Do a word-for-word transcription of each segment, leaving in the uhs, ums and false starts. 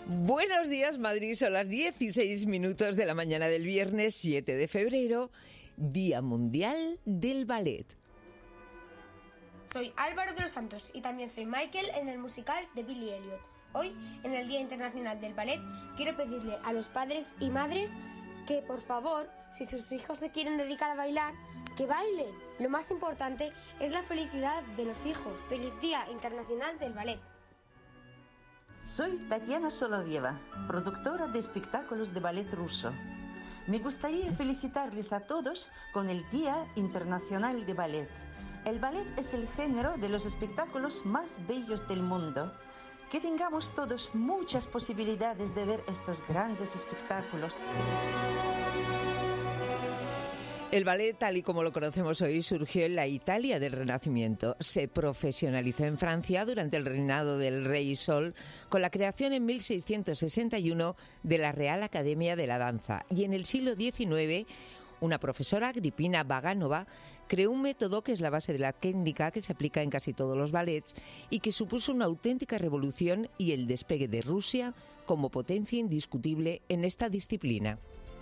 Buenos días, Madrid. Son las dieciséis minutos de la mañana del viernes siete de febrero, Día Mundial del Ballet. Soy Álvaro de los Santos y también soy Michael en el musical de Billy Elliot. Hoy, en el Día Internacional del Ballet, quiero pedirle a los padres y madres que, por favor, si sus hijos se quieren dedicar a bailar, que bailen. Lo más importante es la felicidad de los hijos. ¡Feliz Día Internacional del Ballet! Soy Tatiana Solovieva, productora de espectáculos de ballet ruso. Me gustaría felicitarles a todos con el Día Internacional de Ballet. El ballet es el género de los espectáculos más bellos del mundo. Que tengamos todos muchas posibilidades de ver estos grandes espectáculos. El ballet, tal y como lo conocemos hoy, surgió en la Italia del Renacimiento. Se profesionalizó en Francia durante el reinado del rey Sol con la creación en mil seiscientos sesenta y uno de la Real Academia de la Danza. Y en el siglo diecinueve, una profesora, Agripina Vaganova, creó un método que es la base de la técnica que se aplica en casi todos los ballets y que supuso una auténtica revolución y el despegue de Rusia como potencia indiscutible en esta disciplina.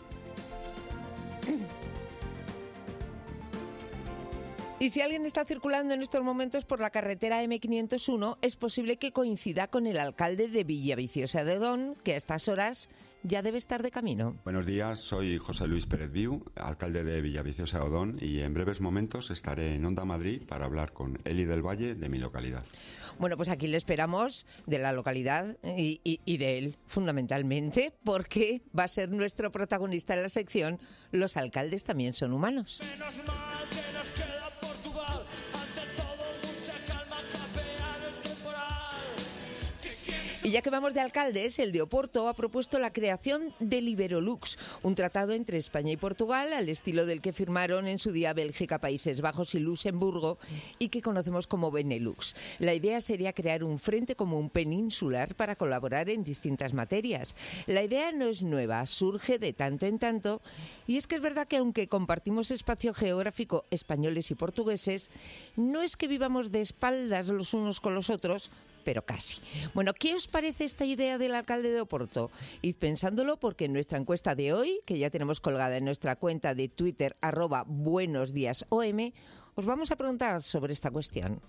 Y si alguien está circulando en estos momentos por la carretera eme quinientos uno, es posible que coincida con el alcalde de Villaviciosa de Odón, que a estas horas ya debe estar de camino. Buenos días, soy José Luis Pérez Viu, alcalde de Villaviciosa de Odón, y en breves momentos estaré en Onda Madrid para hablar con Eli del Valle de mi localidad. Bueno, pues aquí le esperamos de la localidad y, y, y de él, fundamentalmente, porque va a ser nuestro protagonista en la sección Los alcaldes también son humanos. Menos mal que nos queda Portugal, ante todo mucha calma, capear el temporal. Y ya que vamos de alcaldes, el de Oporto ha propuesto la creación del Iberolux, un tratado entre España y Portugal al estilo del que firmaron en su día Bélgica, Países Bajos y Luxemburgo y que conocemos como Benelux. La idea sería crear un frente común peninsular para colaborar en distintas materias. La idea no es nueva, surge de tanto en tanto y es que es verdad que aunque compartimos espacio geográfico españoles y portugueses, no es que vivamos de espaldas los unos con los otros, pero casi. Bueno, ¿qué os parece esta idea del alcalde de Oporto? Id pensándolo porque en nuestra encuesta de hoy, que ya tenemos colgada en nuestra cuenta de Twitter, arroba Buenos Días O M, os vamos a preguntar sobre esta cuestión.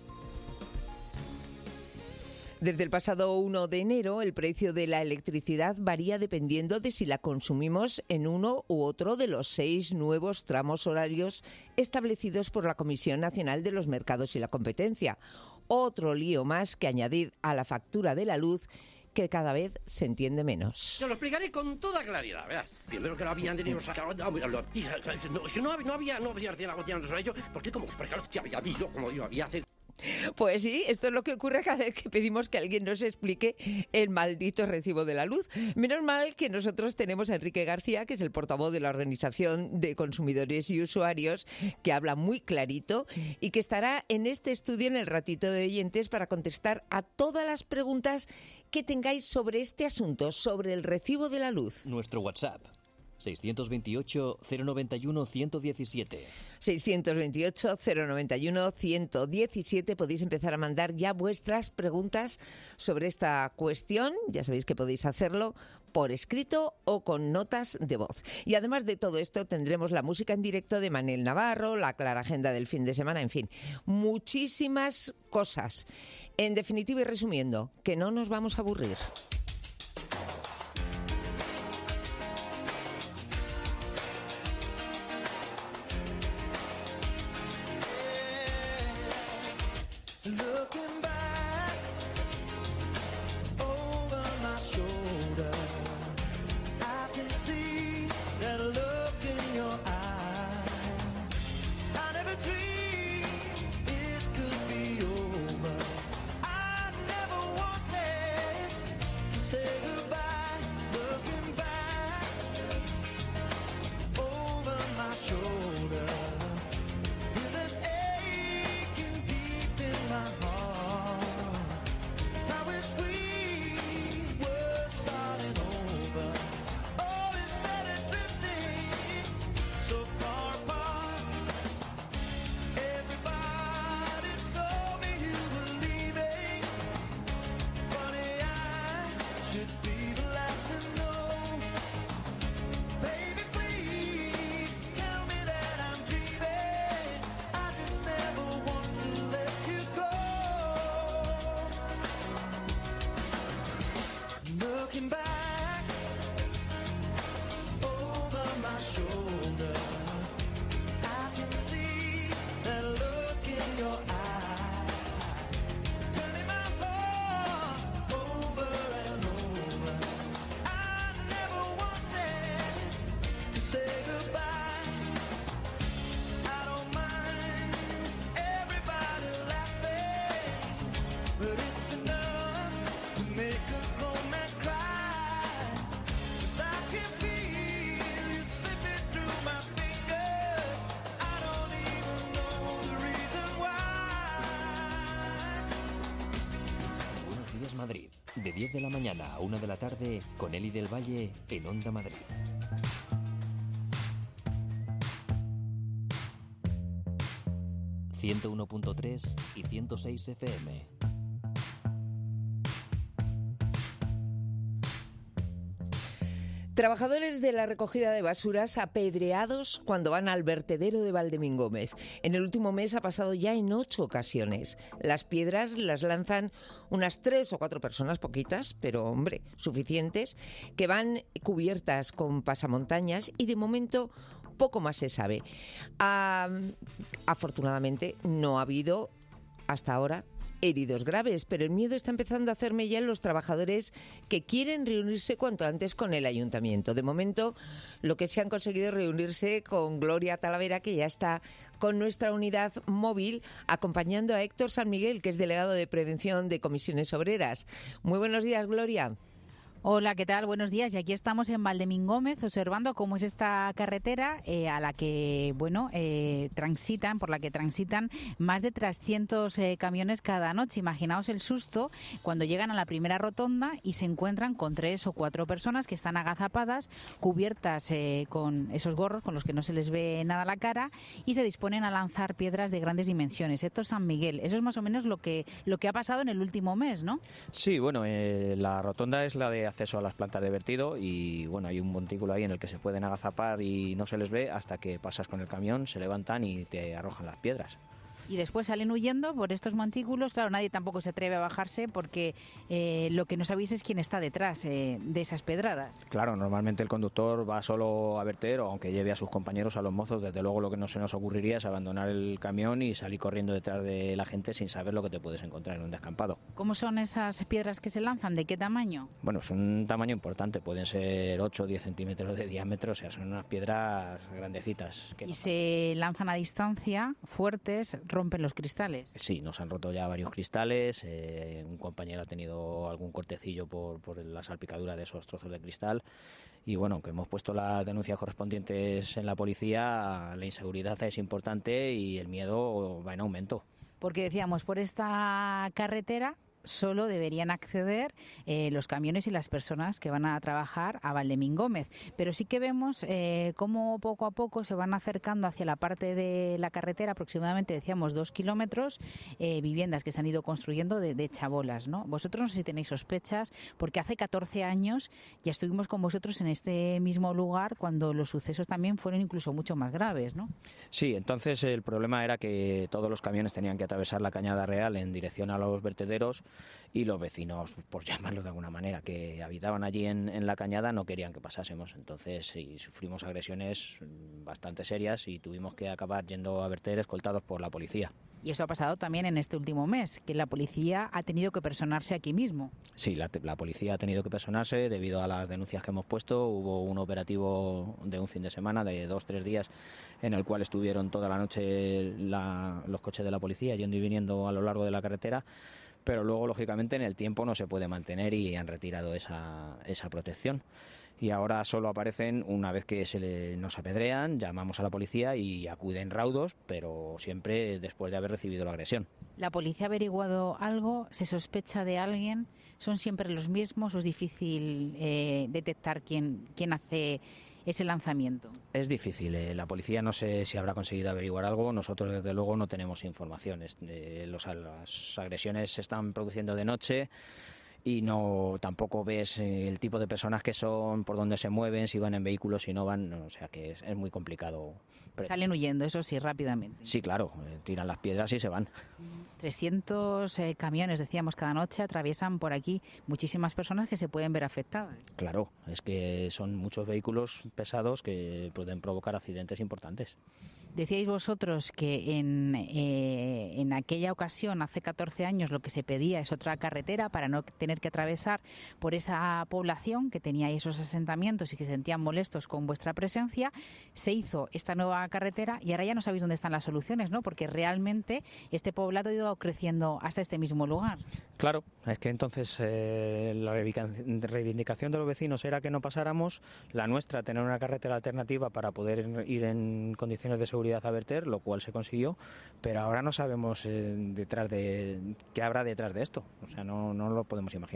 Desde el pasado uno de enero, el precio de la electricidad varía dependiendo de si la consumimos en uno u otro de los seis nuevos tramos horarios establecidos por la Comisión Nacional de los Mercados y la Competencia. Otro lío más que añadir a la factura de la luz, que cada vez se entiende menos. Se lo explicaré con toda claridad, ¿verdad? Primero que lo habían tenido sacado, no, no, no, no había, no había negociado sobre ello, porque como, porque claro, había habido, como yo había hacer. Pues sí, esto es lo que ocurre cada vez que pedimos que alguien nos explique el maldito recibo de la luz. Menos mal que nosotros tenemos a Enrique García, que es el portavoz de la Organización de Consumidores y Usuarios, que habla muy clarito y que estará en este estudio en el ratito de oyentes para contestar a todas las preguntas que tengáis sobre este asunto, sobre el recibo de la luz. Nuestro WhatsApp. seiscientos veintiocho, cero noventa y uno, ciento diecisiete. seiscientos veintiocho, cero noventa y uno, ciento diecisiete. Podéis empezar a mandar ya vuestras preguntas sobre esta cuestión. Ya sabéis que podéis hacerlo por escrito o con notas de voz. Y además de todo esto tendremos la música en directo de Manel Navarro, la clara agenda del fin de semana, en fin, muchísimas cosas. En definitiva y resumiendo, que no nos vamos a aburrir. Looking back over my shoulder, I can see that look in your eye. I never dreamed it could be over. I never wanted to say goodbye. Looking back over my shoulder, with an aching deep in my heart. I wish we were starting over. Oh, instead of drifting so far apart. Everybody told me you were leaving. Funny, I should be diez de la mañana a una de la tarde con Eli del Valle en Onda Madrid. ciento uno punto tres y ciento seis F M. Trabajadores de la recogida de basuras apedreados cuando van al vertedero de Valdemingómez. En el último mes ha pasado ya en ocho ocasiones. Las piedras las lanzan unas tres o cuatro personas, poquitas, pero hombre, suficientes, que van cubiertas con pasamontañas y de momento poco más se sabe. Ah, afortunadamente no ha habido hasta ahora heridos graves, pero el miedo está empezando a hacerme ya en los trabajadores que quieren reunirse cuanto antes con el ayuntamiento. De momento, lo que se han conseguido es reunirse con Gloria Talavera, que ya está con nuestra unidad móvil, acompañando a Héctor San Miguel, que es delegado de Prevención de Comisiones Obreras. Muy buenos días, Gloria. Hola, ¿qué tal? Buenos días. Y aquí estamos en Valdemingómez observando cómo es esta carretera eh, a la que, bueno, eh, transitan, por la que transitan más de trescientos eh, camiones cada noche. Imaginaos el susto cuando llegan a la primera rotonda y se encuentran con tres o cuatro personas que están agazapadas, cubiertas eh, con esos gorros con los que no se les ve nada la cara y se disponen a lanzar piedras de grandes dimensiones. Héctor San Miguel, eso es más o menos lo que, lo que ha pasado en el último mes, ¿no? Sí, bueno, eh, la rotonda es la de acceso a las plantas de vertido y bueno, hay un montículo ahí en el que se pueden agazapar y no se les ve hasta que pasas con el camión, se levantan y te arrojan las piedras. Y después salen huyendo por estos montículos. Claro, nadie tampoco se atreve a bajarse porque eh, lo que no sabéis es quién está detrás eh, de esas pedradas. Claro, normalmente el conductor va solo a verter o aunque lleve a sus compañeros, a los mozos. Desde luego lo que no se nos ocurriría es abandonar el camión y salir corriendo detrás de la gente sin saber lo que te puedes encontrar en un descampado. ¿Cómo son esas piedras que se lanzan? ¿De qué tamaño? Bueno, son un tamaño importante. Pueden ser ocho o diez centímetros de diámetro. O sea, son unas piedras grandecitas. Que y no... se lanzan a distancia, fuertes, rompen los cristales. Sí, nos han roto ya varios cristales, eh, un compañero ha tenido algún cortecillo por, por la salpicadura de esos trozos de cristal y bueno, aunque hemos puesto las denuncias correspondientes en la policía, la inseguridad es importante y el miedo va en aumento. Porque decíamos, por esta carretera solo deberían acceder eh, los camiones y las personas que van a trabajar a Valdemingómez. Pero sí que vemos eh, cómo poco a poco se van acercando hacia la parte de la carretera, aproximadamente, decíamos, dos kilómetros, eh, viviendas que se han ido construyendo de, de chabolas, ¿no? Vosotros no sé si tenéis sospechas, porque hace catorce años ya estuvimos con vosotros en este mismo lugar cuando los sucesos también fueron incluso mucho más graves, ¿no? Sí, entonces el problema era que todos los camiones tenían que atravesar la Cañada Real en dirección a los vertederos y los vecinos, por llamarlo de alguna manera, que habitaban allí en, en la cañada no querían que pasásemos. Entonces sí, sufrimos agresiones bastante serias y tuvimos que acabar yendo a verter escoltados por la policía. Y eso ha pasado también en este último mes, que la policía ha tenido que personarse aquí mismo. Sí, la, la policía ha tenido que personarse debido a las denuncias que hemos puesto. Hubo un operativo de un fin de semana, de dos, tres días, en el cual estuvieron toda la noche la, los coches de la policía yendo y viniendo a lo largo de la carretera. Pero luego, lógicamente, en el tiempo no se puede mantener y han retirado esa, esa protección. Y ahora solo aparecen una vez que se le, nos apedrean, llamamos a la policía y acuden raudos, pero siempre después de haber recibido la agresión. ¿La policía ha averiguado algo? ¿Se sospecha de alguien? ¿Son siempre los mismos o es difícil eh, detectar quién, quién hace ese lanzamiento? Es difícil. Eh, la policía no sé si habrá conseguido averiguar algo. Nosotros, desde luego, no tenemos informaciones. Eh, los, las agresiones se están produciendo de noche y no tampoco ves el tipo de personas que son, por dónde se mueven, si van en vehículos, si no van, o sea que es, es muy complicado. Salen huyendo, eso sí, rápidamente. Sí, claro, eh, tiran las piedras y se van. trescientos eh, camiones, decíamos, cada noche atraviesan por aquí muchísimas personas que se pueden ver afectadas. Claro, es que son muchos vehículos pesados que pueden provocar accidentes importantes. Decíais vosotros que en, eh, en aquella ocasión, hace catorce años, lo que se pedía es otra carretera para no tener que atravesar por esa población que tenía esos asentamientos y que se sentían molestos con vuestra presencia. Se hizo esta nueva carretera y ahora ya no sabéis dónde están las soluciones, ¿no? Porque realmente este poblado ha ido creciendo hasta este mismo lugar. Claro, es que entonces eh, la reivindicación de los vecinos era que no pasáramos, la nuestra tener una carretera alternativa para poder ir en condiciones de seguridad a verter, lo cual se consiguió, pero ahora no sabemos eh, detrás de qué habrá detrás de esto, o sea, no, no lo podemos imaginar.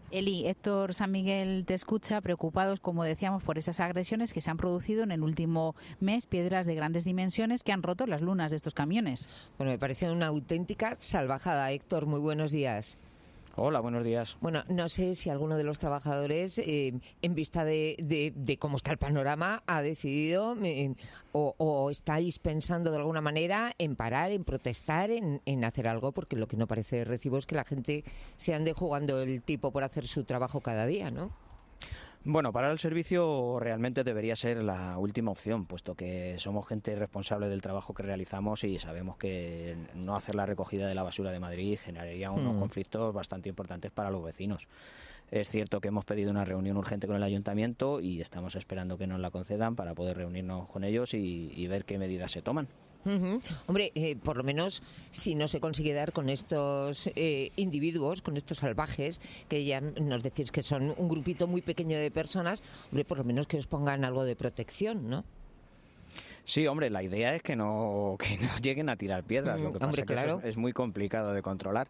Eli, Héctor San Miguel te escucha, preocupados, como decíamos, por esas agresiones que se han producido en el último mes, piedras de grandes dimensiones que han roto las lunas de estos camiones. Bueno, me parece una auténtica salvajada. Héctor, muy buenos días. Hola, buenos días. Bueno, no sé si alguno de los trabajadores, eh, en vista de, de, de cómo está el panorama, ha decidido eh, o, o estáis pensando de alguna manera en parar, en protestar, en, en hacer algo, porque lo que no parece de recibo es que la gente se ande jugando el tipo por hacer su trabajo cada día, ¿no? Bueno, parar el servicio realmente debería ser la última opción, puesto que somos gente responsable del trabajo que realizamos y sabemos que no hacer la recogida de la basura de Madrid generaría unos mm. conflictos bastante importantes para los vecinos. Es cierto que hemos pedido una reunión urgente con el ayuntamiento y estamos esperando que nos la concedan para poder reunirnos con ellos y, y ver qué medidas se toman. Uh-huh. Hombre, eh, por lo menos si no se consigue dar con estos eh, individuos, con estos salvajes, que ya nos decís que son un grupito muy pequeño de personas, hombre, por lo menos que os pongan algo de protección, ¿no? Sí, hombre, la idea es que no, que no lleguen a tirar piedras, mm, lo que pasa hombre, es que claro. eso es, es muy complicado de controlar.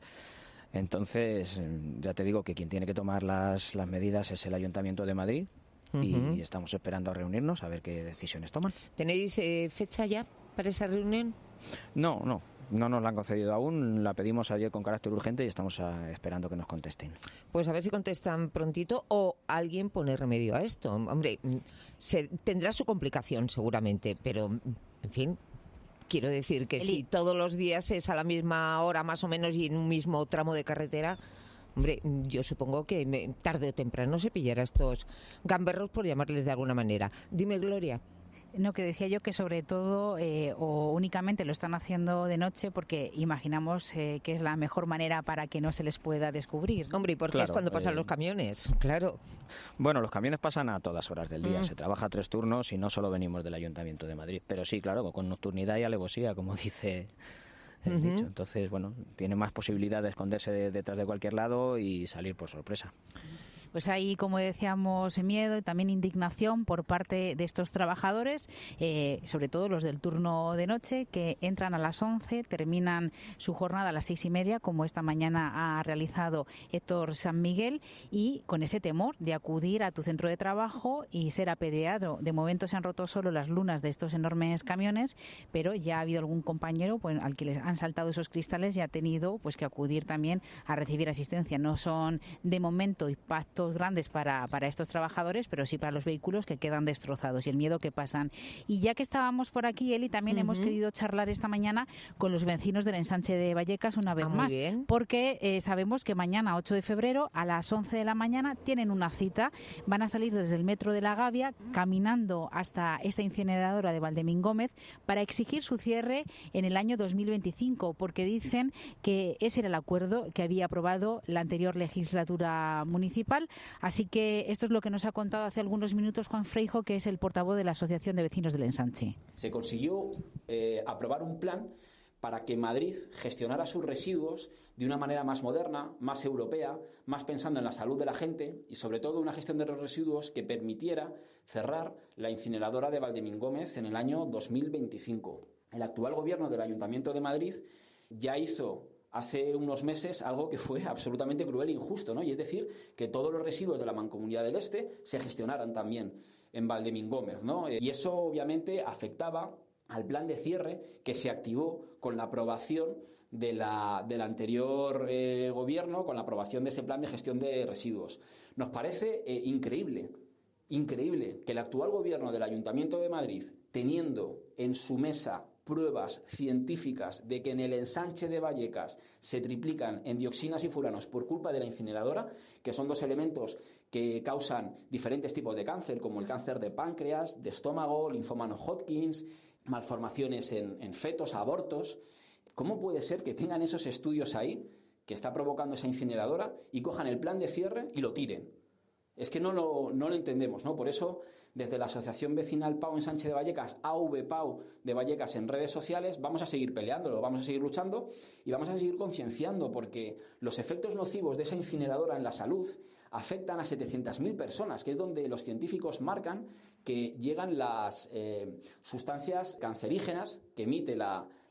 Entonces, ya te digo que quien tiene que tomar las, las medidas es el Ayuntamiento de Madrid uh-huh. y estamos esperando a reunirnos a ver qué decisiones toman. ¿Tenéis eh, fecha ya para esa reunión? No, no, no nos la han concedido aún. La pedimos ayer con carácter urgente y estamos a, esperando que nos contesten. Pues a ver si contestan prontito o alguien pone remedio a esto. Hombre, se, tendrá su complicación seguramente, pero, en fin, quiero decir que Eli. Si todos los días es a la misma hora más o menos y en un mismo tramo de carretera, hombre, yo supongo que me, tarde o temprano se pillará estos gamberros, por llamarles de alguna manera. Dime, Gloria. No, que decía yo que sobre todo eh, o únicamente lo están haciendo de noche porque imaginamos eh, que es la mejor manera para que no se les pueda descubrir. Hombre, ¿y por qué claro, es cuando pasan eh, los camiones? Claro. Bueno, los camiones pasan a todas horas del día. Mm. Se trabaja tres turnos y no solo venimos del Ayuntamiento de Madrid. Pero sí, claro, con nocturnidad y alevosía, como dice el uh-huh. dicho. Entonces, bueno, tiene más posibilidad de esconderse de, detrás de cualquier lado y salir por sorpresa. Pues hay, como decíamos, miedo y también indignación por parte de estos trabajadores, eh, sobre todo los del turno de noche, que entran a las once, terminan su jornada a las seis y media, como esta mañana ha realizado Héctor San Miguel, y con ese temor de acudir a tu centro de trabajo y ser apedreado. De momento se han roto solo las lunas de estos enormes camiones, pero ya ha habido algún compañero pues, al que les han saltado esos cristales y ha tenido pues, que acudir también a recibir asistencia. No son, de momento, impactos grandes para, para estos trabajadores, pero sí para los vehículos que quedan destrozados y el miedo que pasan. Y ya que estábamos por aquí, Eli, también uh-huh. hemos querido charlar esta mañana con los vecinos del ensanche de Vallecas una vez ah, más, bien. porque eh, sabemos que mañana, ocho de febrero, a las once de la mañana, tienen una cita. Van a salir desde el metro de La Gavia, caminando hasta esta incineradora de Valdemín Gómez, para exigir su cierre en el año dos mil veinticinco, porque dicen que ese era el acuerdo que había aprobado la anterior legislatura municipal. Así que esto es lo que nos ha contado hace algunos minutos Juan Freijo, que es el portavoz de la Asociación de Vecinos del Ensanche. Se consiguió eh, aprobar un plan para que Madrid gestionara sus residuos de una manera más moderna, más europea, más pensando en la salud de la gente y sobre todo una gestión de los residuos que permitiera cerrar la incineradora de Valdemín Gómez en el año dos mil veinticinco. El actual gobierno del Ayuntamiento de Madrid ya hizo hace unos meses algo que fue absolutamente cruel e injusto, ¿no? Y es decir, que todos los residuos de la Mancomunidad del Este se gestionaran también en Valdemín Gómez, ¿no? Y eso obviamente afectaba al plan de cierre que se activó con la aprobación de la, del anterior eh, gobierno, con la aprobación de ese plan de gestión de residuos. Nos parece eh, increíble, increíble que el actual gobierno del Ayuntamiento de Madrid, teniendo en su mesa pruebas científicas de que en el ensanche de Vallecas se triplican en dioxinas y furanos por culpa de la incineradora, que son dos elementos que causan diferentes tipos de cáncer, como el cáncer de páncreas, de estómago, linfoma no Hodgkins, malformaciones en, en fetos, abortos. ¿Cómo puede ser que tengan esos estudios ahí, que está provocando esa incineradora, y cojan el plan de cierre y lo tiren? Es que no lo, no lo entendemos, ¿no? Por eso, desde la Asociación Vecinal Pau Ensanche de Vallecas, A V Pau de Vallecas en redes sociales, vamos a seguir peleándolo, vamos a seguir luchando y vamos a seguir concienciando, porque los efectos nocivos de esa incineradora en la salud afectan a setecientas mil personas, que es donde los científicos marcan que llegan las eh, sustancias cancerígenas que emite la,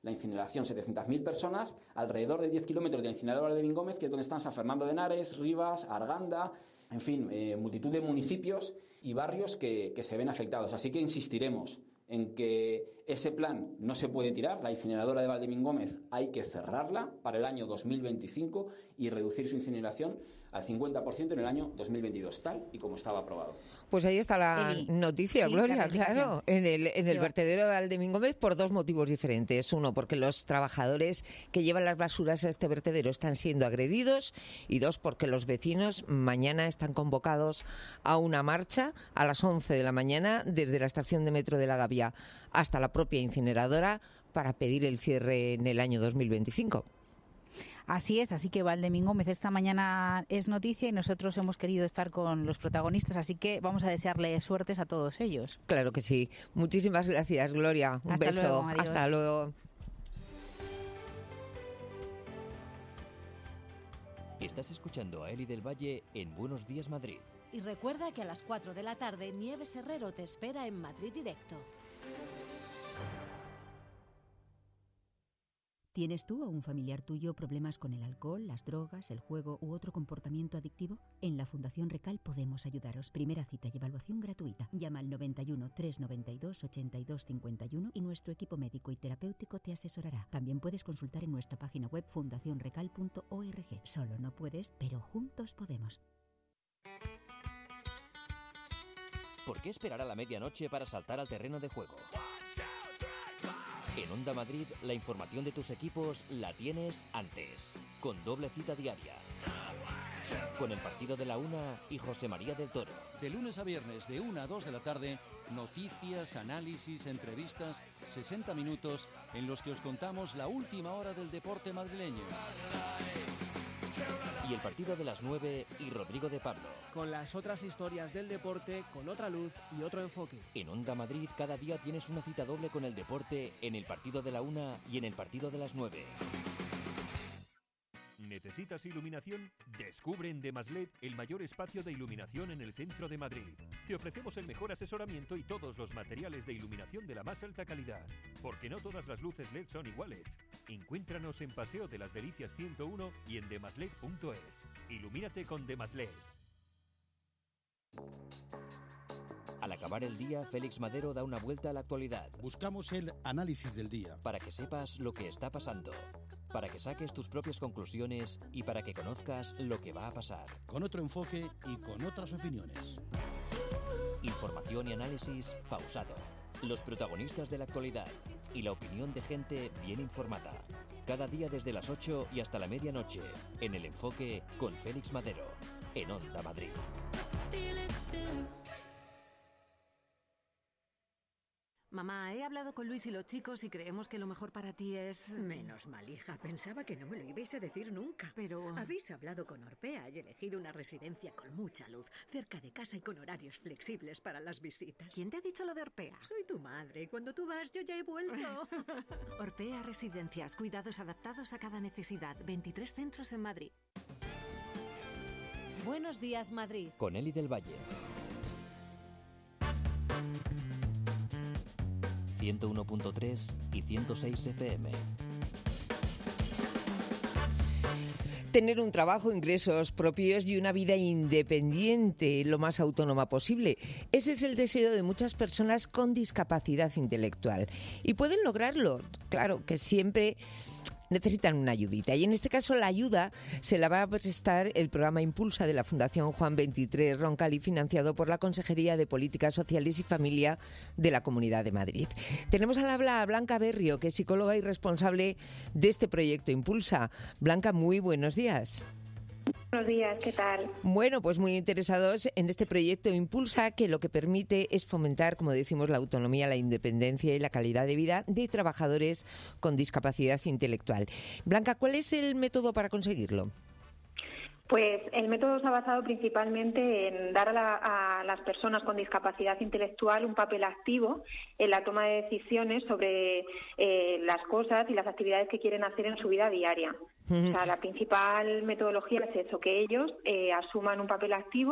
la incineración, setecientas mil personas, alrededor de diez kilómetros del incinerador de Valdemín que es donde están San Fernando de Henares, Rivas, Arganda, en fin, eh, multitud de municipios y barrios que, que se ven afectados. Así que insistiremos en que ese plan no se puede tirar, la incineradora de Valdemín Gómez hay que cerrarla para el año dos mil veinticinco y reducir su incineración al cincuenta por ciento en el año dos mil veintidós, tal y como estaba aprobado. Pues ahí está la Eli. noticia, sí, Gloria, claro, en el, en el sí, vertedero de Valdemín Gómez por dos motivos diferentes. Uno, porque los trabajadores que llevan las basuras a este vertedero están siendo agredidos, y dos, porque los vecinos mañana están convocados a una marcha a las once de la mañana desde la estación de metro de La Gavia hasta la propia incineradora para pedir el cierre en el año dos mil veinticinco. Así es, así que Valdemín Gómez esta mañana es noticia y nosotros hemos querido estar con los protagonistas, así que vamos a desearle suertes a todos ellos. Claro que sí. Muchísimas gracias, Gloria. Un Hasta beso. Luego, adiós. Hasta luego. Estás escuchando a Eli del Valle en Buenos Días Madrid. Y recuerda que a las cuatro de la tarde Nieves Herrero te espera en Madrid Directo. ¿Tienes tú o un familiar tuyo problemas con el alcohol, las drogas, el juego u otro comportamiento adictivo? En la Fundación Recal podemos ayudaros. Primera cita y evaluación gratuita. Llama al noventa y uno, trescientos noventa y dos, ochenta y dos cincuenta y uno y nuestro equipo médico y terapéutico te asesorará. También puedes consultar en nuestra página web fundación recal punto org. Solo no puedes, pero juntos podemos. ¿Por qué esperar a la medianoche para saltar al terreno de juego? En Onda Madrid, la información de tus equipos la tienes antes, con doble cita diaria. Con el partido de la una y José María del Toro. De lunes a viernes, de una a dos de la tarde, noticias, análisis, entrevistas, sesenta minutos en los que os contamos la última hora del deporte madrileño. Y el partido de las nueve y Rodrigo de Pablo. Con las otras historias del deporte, con otra luz y otro enfoque. En Onda Madrid cada día tienes una cita doble con el deporte en el partido de la una y en el partido de las nueve. ¿Necesitas iluminación? Descubre en Demaslet el mayor espacio de iluminación en el centro de Madrid. Te ofrecemos el mejor asesoramiento y todos los materiales de iluminación de la más alta calidad. Porque no todas las luces L E D son iguales. Encuéntranos en Paseo de las Delicias ciento uno y en demaslet punto es. Ilumínate con Demaslet. Al acabar el día, Félix Madero da una vuelta a la actualidad. Buscamos el análisis del día. Para que sepas lo que está pasando. Para que saques tus propias conclusiones y para que conozcas lo que va a pasar. Con otro enfoque y con otras opiniones. Información y análisis pausado. Los protagonistas de la actualidad y la opinión de gente bien informada. Cada día desde las ocho y hasta la medianoche. En El Enfoque con Félix Madero. En Onda Madrid. Mamá, he hablado con Luis y los chicos y creemos que lo mejor para ti es... Menos mal, hija. Pensaba que no me lo ibais a decir nunca. Pero... Habéis hablado con Orpea y elegido una residencia con mucha luz, cerca de casa y con horarios flexibles para las visitas. ¿Quién te ha dicho lo de Orpea? Soy tu madre y cuando tú vas yo ya he vuelto. Orpea Residencias, cuidados adaptados a cada necesidad. veintitrés centros en Madrid. Buenos días, Madrid. Con Eli del Valle. ciento uno punto tres y ciento seis F M. Tener un trabajo, ingresos propios y una vida independiente, lo más autónoma posible. Ese es el deseo de muchas personas con discapacidad intelectual. Y pueden lograrlo, claro, que siempre necesitan una ayudita. Y en este caso la ayuda se la va a prestar el programa Impulsa de la Fundación Juan veintitrés Roncalli, financiado por la Consejería de Políticas Sociales y Familia de la Comunidad de Madrid. Tenemos al habla a Blanca Berrio, que es psicóloga y responsable de este proyecto Impulsa. Blanca, muy buenos días. Buenos días, ¿qué tal? Bueno, pues muy interesados en este proyecto Impulsa, que lo que permite es fomentar, como decimos, la autonomía, la independencia y la calidad de vida de trabajadores con discapacidad intelectual. Blanca, ¿cuál es el método para conseguirlo? Pues el método se ha basado principalmente en dar a, la, a las personas con discapacidad intelectual un papel activo en la toma de decisiones sobre eh, las cosas y las actividades que quieren hacer en su vida diaria. Uh-huh. O sea, la principal metodología es eso, que ellos eh, asuman un papel activo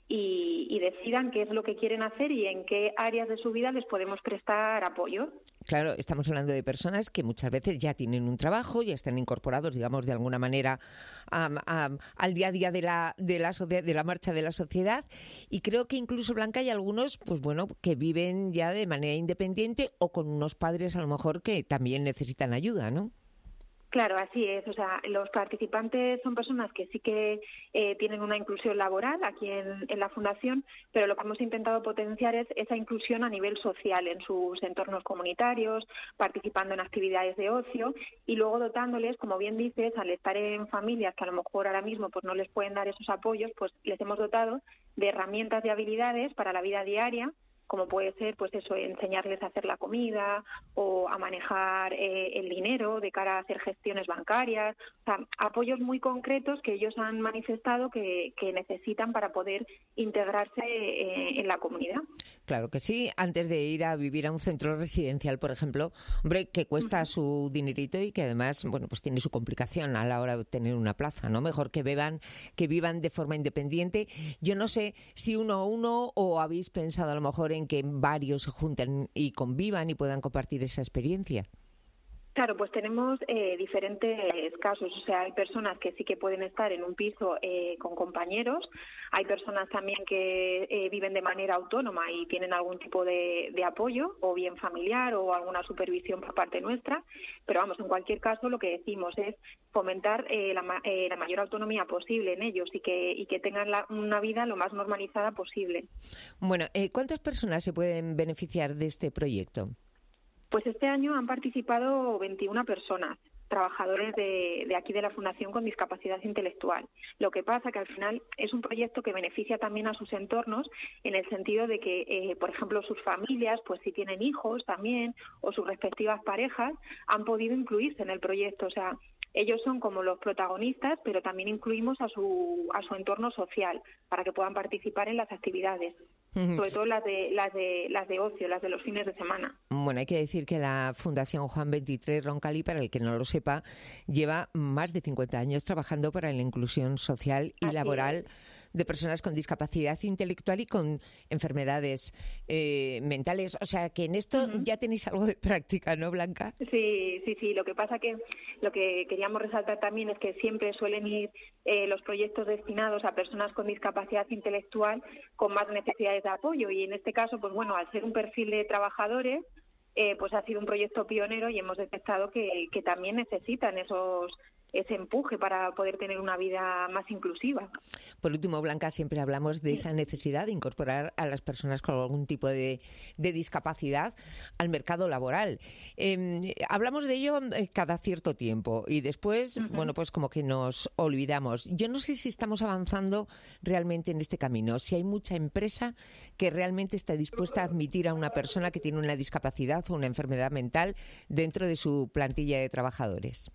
y, y decidan qué es lo que quieren hacer y en qué áreas de su vida les podemos prestar apoyo. Claro, estamos hablando de personas que muchas veces ya tienen un trabajo, ya están incorporados, digamos, de alguna manera a, a, al día a día de la, de, la, de la marcha de la sociedad, y creo que incluso, Blanca, hay algunos, pues bueno, que viven ya de manera independiente o con unos padres a lo mejor que también necesitan ayuda, ¿no? Claro, así es. O sea, los participantes son personas que sí que eh, tienen una inclusión laboral aquí en, en la Fundación, pero lo que hemos intentado potenciar es esa inclusión a nivel social en sus entornos comunitarios, participando en actividades de ocio y luego dotándoles, como bien dices, al estar en familias que a lo mejor ahora mismo pues no les pueden dar esos apoyos, pues les hemos dotado de herramientas y habilidades para la vida diaria, como puede ser, pues eso, enseñarles a hacer la comida o a manejar eh, el dinero de cara a hacer gestiones bancarias, o sea, apoyos muy concretos que ellos han manifestado que, que necesitan para poder integrarse eh, en la comunidad. Claro que sí, antes de ir a vivir a un centro residencial, por ejemplo, hombre, que cuesta uh-huh. su dinerito y que además, bueno, pues tiene su complicación a la hora de obtener una plaza, ¿no? Mejor que beban, que vivan de forma independiente. Yo no sé si uno a uno o habéis pensado a lo mejor en que varios se junten y convivan y puedan compartir esa experiencia. Claro, pues tenemos eh, diferentes casos. O sea, hay personas que sí que pueden estar en un piso eh, con compañeros, hay personas también que eh, viven de manera autónoma y tienen algún tipo de, de apoyo, o bien familiar o alguna supervisión por parte nuestra, pero vamos, en cualquier caso lo que decimos es fomentar eh, la, eh, la mayor autonomía posible en ellos y que, y que tengan la, una vida lo más normalizada posible. Bueno, eh, ¿cuántas personas se pueden beneficiar de este proyecto? Pues este año han participado veintiuna personas, trabajadores de, de aquí de la Fundación con discapacidad intelectual. Lo que pasa que al final es un proyecto que beneficia también a sus entornos en el sentido de que, eh, por ejemplo, sus familias, pues si tienen hijos también o sus respectivas parejas, han podido incluirse en el proyecto. O sea, ellos son como los protagonistas, pero también incluimos a su a su entorno social para que puedan participar en las actividades, uh-huh. sobre todo las de las de las de ocio, las de los fines de semana. Bueno, hay que decir que la Fundación Juan veintitrés Roncalí, para el que no lo sepa, lleva más de cincuenta años trabajando para la inclusión social y Así laboral es. de personas con discapacidad intelectual y con enfermedades eh, mentales. O sea, que en esto uh-huh. ya tenéis algo de práctica, ¿no, Blanca? Sí, sí, sí. Lo que pasa que lo que queríamos resaltar también es que siempre suelen ir eh, los proyectos destinados a personas con discapacidad intelectual con más necesidades de apoyo. Y en este caso, pues bueno, al ser un perfil de trabajadores, eh, pues ha sido un proyecto pionero y hemos detectado que, que también necesitan esos ese empuje para poder tener una vida más inclusiva. Por último, Blanca, siempre hablamos de esa necesidad de incorporar a las personas con algún tipo de, de discapacidad al mercado laboral. Eh, hablamos de ello cada cierto tiempo y después, uh-huh. bueno, pues como que nos olvidamos. Yo no sé si estamos avanzando realmente en este camino, si hay mucha empresa que realmente está dispuesta a admitir a una persona que tiene una discapacidad o una enfermedad mental dentro de su plantilla de trabajadores.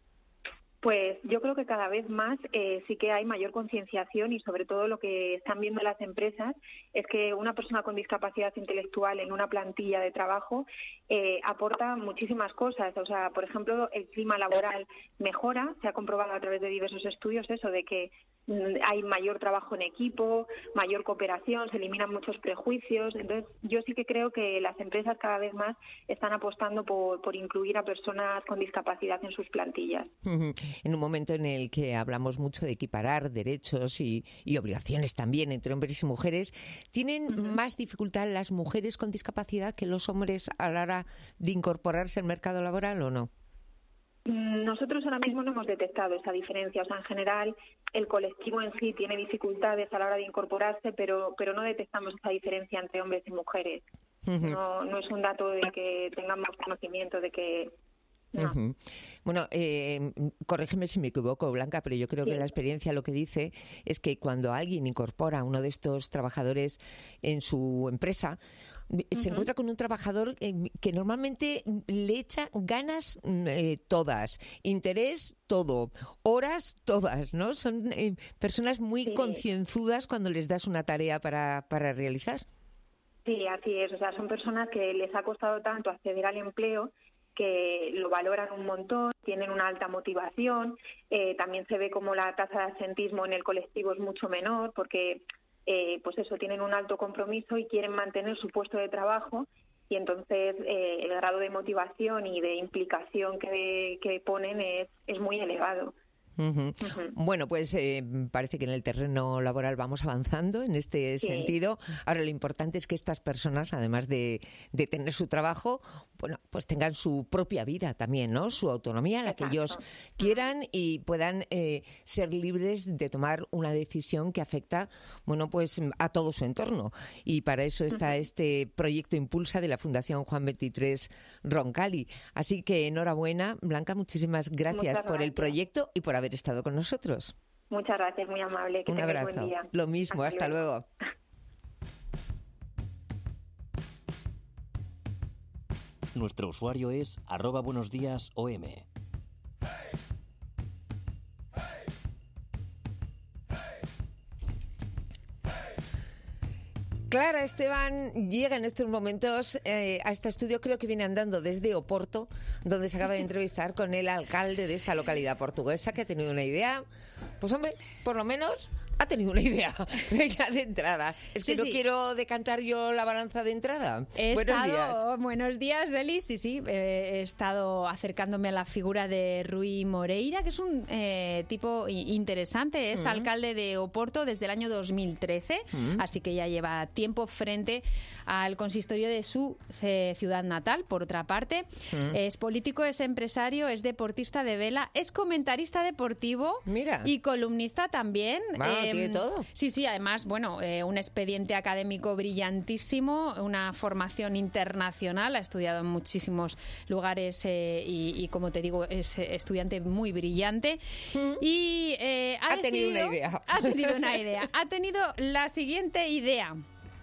Pues yo creo que cada vez más eh, sí que hay mayor concienciación y sobre todo lo que están viendo las empresas es que una persona con discapacidad intelectual en una plantilla de trabajo eh, aporta muchísimas cosas. O sea, por ejemplo, el clima laboral mejora, se ha comprobado a través de diversos estudios eso de que mm, hay mayor trabajo en equipo, mayor cooperación, se eliminan muchos prejuicios. Entonces, yo sí que creo que las empresas cada vez más están apostando por, por incluir a personas con discapacidad en sus plantillas. Uh-huh. En un momento en el que hablamos mucho de equiparar derechos y, y obligaciones también entre hombres y mujeres, ¿tienen uh-huh. más dificultad las mujeres con discapacidad que los hombres a la hora de incorporarse al mercado laboral o no? Nosotros ahora mismo no hemos detectado esa diferencia. O sea, en general, el colectivo en sí tiene dificultades a la hora de incorporarse, pero, pero no detectamos esa diferencia entre hombres y mujeres. Uh-huh. No, no es un dato de que tengamos conocimiento de que... No. Uh-huh. Bueno, eh, corrígeme si me equivoco, Blanca, pero yo creo sí. que la experiencia lo que dice es que cuando alguien incorpora a uno de estos trabajadores en su empresa, uh-huh. se encuentra con un trabajador eh, que normalmente le echa ganas eh, todas, interés todo, horas todas, ¿no? Son eh, personas muy sí. concienzudas cuando les das una tarea para, para realizar. Sí, así es. O sea, son personas que les ha costado tanto acceder al empleo que lo valoran un montón, tienen una alta motivación, eh, también se ve como la tasa de absentismo en el colectivo es mucho menor, porque eh, pues eso, tienen un alto compromiso y quieren mantener su puesto de trabajo, y entonces eh, el grado de motivación y de implicación que, que ponen es, es muy elevado. Uh-huh. Uh-huh. Bueno, pues eh, parece que en el terreno laboral vamos avanzando en este sí. sentido. Ahora lo importante es que estas personas, además de, de tener su trabajo, bueno, pues tengan su propia vida también, ¿no? Su autonomía, la Exacto. que ellos quieran, y puedan eh, ser libres de tomar una decisión que afecta, bueno, pues a todo su entorno. Y para eso está uh-huh. este proyecto Impulsa de la Fundación Juan veintitrés Roncalli. Así que enhorabuena, Blanca, muchísimas gracias Muchas por gracias. el proyecto y por haber estado con nosotros. Muchas gracias, muy amable. Que Un abrazo. Buen día. Lo mismo, hasta, hasta luego. luego. Nuestro usuario es arroba buenos días O M. Clara Esteban llega en estos momentos eh, a este estudio, creo que viene andando desde Oporto, donde se acaba de entrevistar con el alcalde de esta localidad portuguesa, que ha tenido una idea, pues hombre, por lo menos ha tenido una idea ya de entrada. Es que sí, no sí. quiero decantar yo la balanza de entrada. He buenos estado, días. Buenos días, Eli. Sí, sí, eh, he estado acercándome a la figura de Rui Moreira, que es un eh, tipo interesante. Es mm. alcalde de Oporto desde el año dos mil trece, mm. así que ya lleva tiempo frente al consistorio de su eh, ciudad natal. Por otra parte, mm. es político, es empresario, es deportista de vela, es comentarista deportivo Mira. y columnista también. Wow, tiene todo. Sí, sí, además, bueno, eh, un expediente académico brillantísimo, una formación internacional, ha estudiado en muchísimos lugares eh, y, y, como te digo, es estudiante muy brillante. ¿Mm? Y eh, ha, ha decidido, tenido una idea. Ha tenido una idea. Ha tenido la siguiente idea: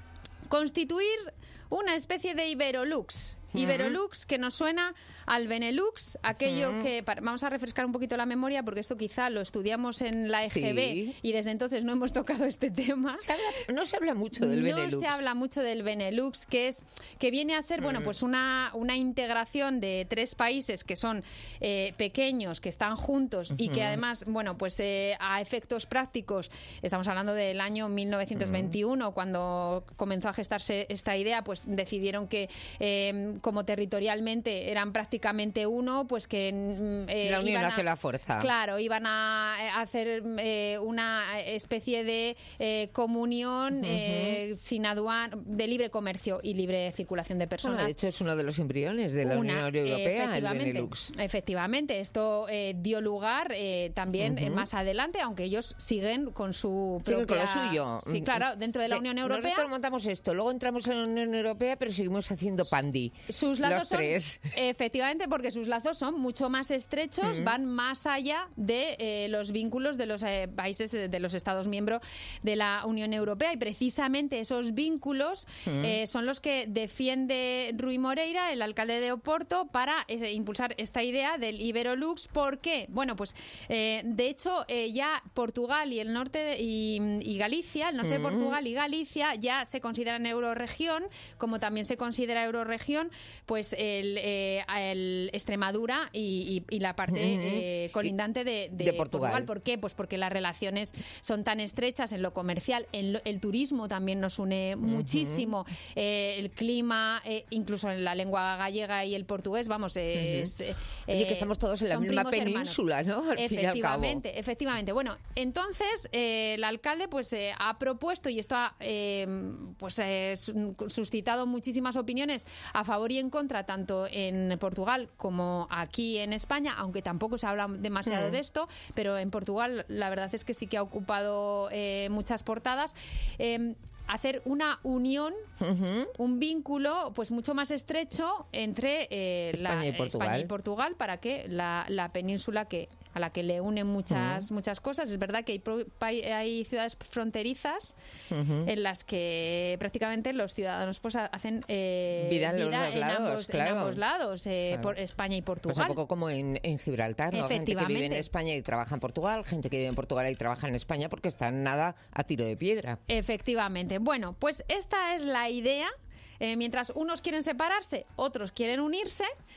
constituir una especie de Iberolux. Iberolux, que nos suena al Benelux, aquello uh-huh. que... Para, vamos a refrescar un poquito la memoria, porque esto quizá lo estudiamos en la E G B sí. y desde entonces no hemos tocado este tema. Se habla, no se habla mucho del no Benelux. No se habla mucho del Benelux, que es que viene a ser, uh-huh. bueno, pues una, una integración de tres países que son eh, pequeños, que están juntos uh-huh. y que además, bueno, pues eh, a efectos prácticos, estamos hablando del año mil novecientos veintiuno, uh-huh. cuando comenzó a gestarse esta idea, pues decidieron que... Eh, como territorialmente eran prácticamente uno, pues que eh, la unión hace la fuerza. Claro, iban a hacer eh, una especie de eh, comunión uh-huh. eh, sin aduana, de libre comercio y libre circulación de personas. Bueno, de hecho es uno de los embriones de la una, Unión Europea, el Benelux. Efectivamente, esto eh, dio lugar eh, también uh-huh. eh, más adelante, aunque ellos siguen con su propia... Siguen con lo suyo. Sí, claro, dentro de la Unión Europea. Nosotros montamos esto, luego entramos en la Unión Europea, pero seguimos haciendo pandi. Sus lazos los tres. Son, efectivamente, porque sus lazos son mucho más estrechos, mm. van más allá de eh, los vínculos de los eh, países, de los Estados miembros de la Unión Europea, y precisamente esos vínculos mm. eh, son los que defiende Rui Moreira, el alcalde de Oporto, para eh, impulsar esta idea del Iberolux. ¿Por qué? Bueno, pues eh, de hecho eh, ya Portugal y el norte de, y, y Galicia, el norte mm. de Portugal y Galicia ya se consideran euroregión, como también se considera euroregión pues el, eh, el Extremadura y, y, y la parte uh-huh. eh, colindante de, de, de Portugal. Portugal. ¿Por qué? Pues porque las relaciones son tan estrechas en lo comercial, en lo, el turismo también nos une uh-huh. muchísimo, eh, el clima, eh, incluso en la lengua gallega y el portugués, vamos, eh, uh-huh. es, eh, Oye, que estamos todos en la misma península, hermanos. ¿no? Al efectivamente, fin y al cabo. efectivamente. Bueno, entonces eh, el alcalde pues eh, ha propuesto, y esto ha eh, pues eh, suscitado muchísimas opiniones a favor y en contra, tanto en Portugal como aquí en España, aunque tampoco se habla demasiado mm. de esto, pero en Portugal la verdad es que sí que ha ocupado eh, muchas portadas. Eh, hacer una unión, uh-huh. un vínculo pues mucho más estrecho entre eh, España, la, y Portugal. España y Portugal, para que la, la península que a la que le unen muchas uh-huh. muchas cosas. Es verdad que hay, pro, hay ciudades fronterizas uh-huh. en las que prácticamente los ciudadanos pues hacen eh, vida en, vida los en, lados, ambos, claro. en ambos lados, eh, claro. por España y Portugal. Pues un poco como en, en Gibraltar, ¿no? Gente que vive en España y trabaja en Portugal, gente que vive en Portugal y trabaja en España, porque están nada a tiro de piedra. Efectivamente. Bueno, pues esta es la idea. Eh, mientras unos quieren separarse, otros quieren unirse.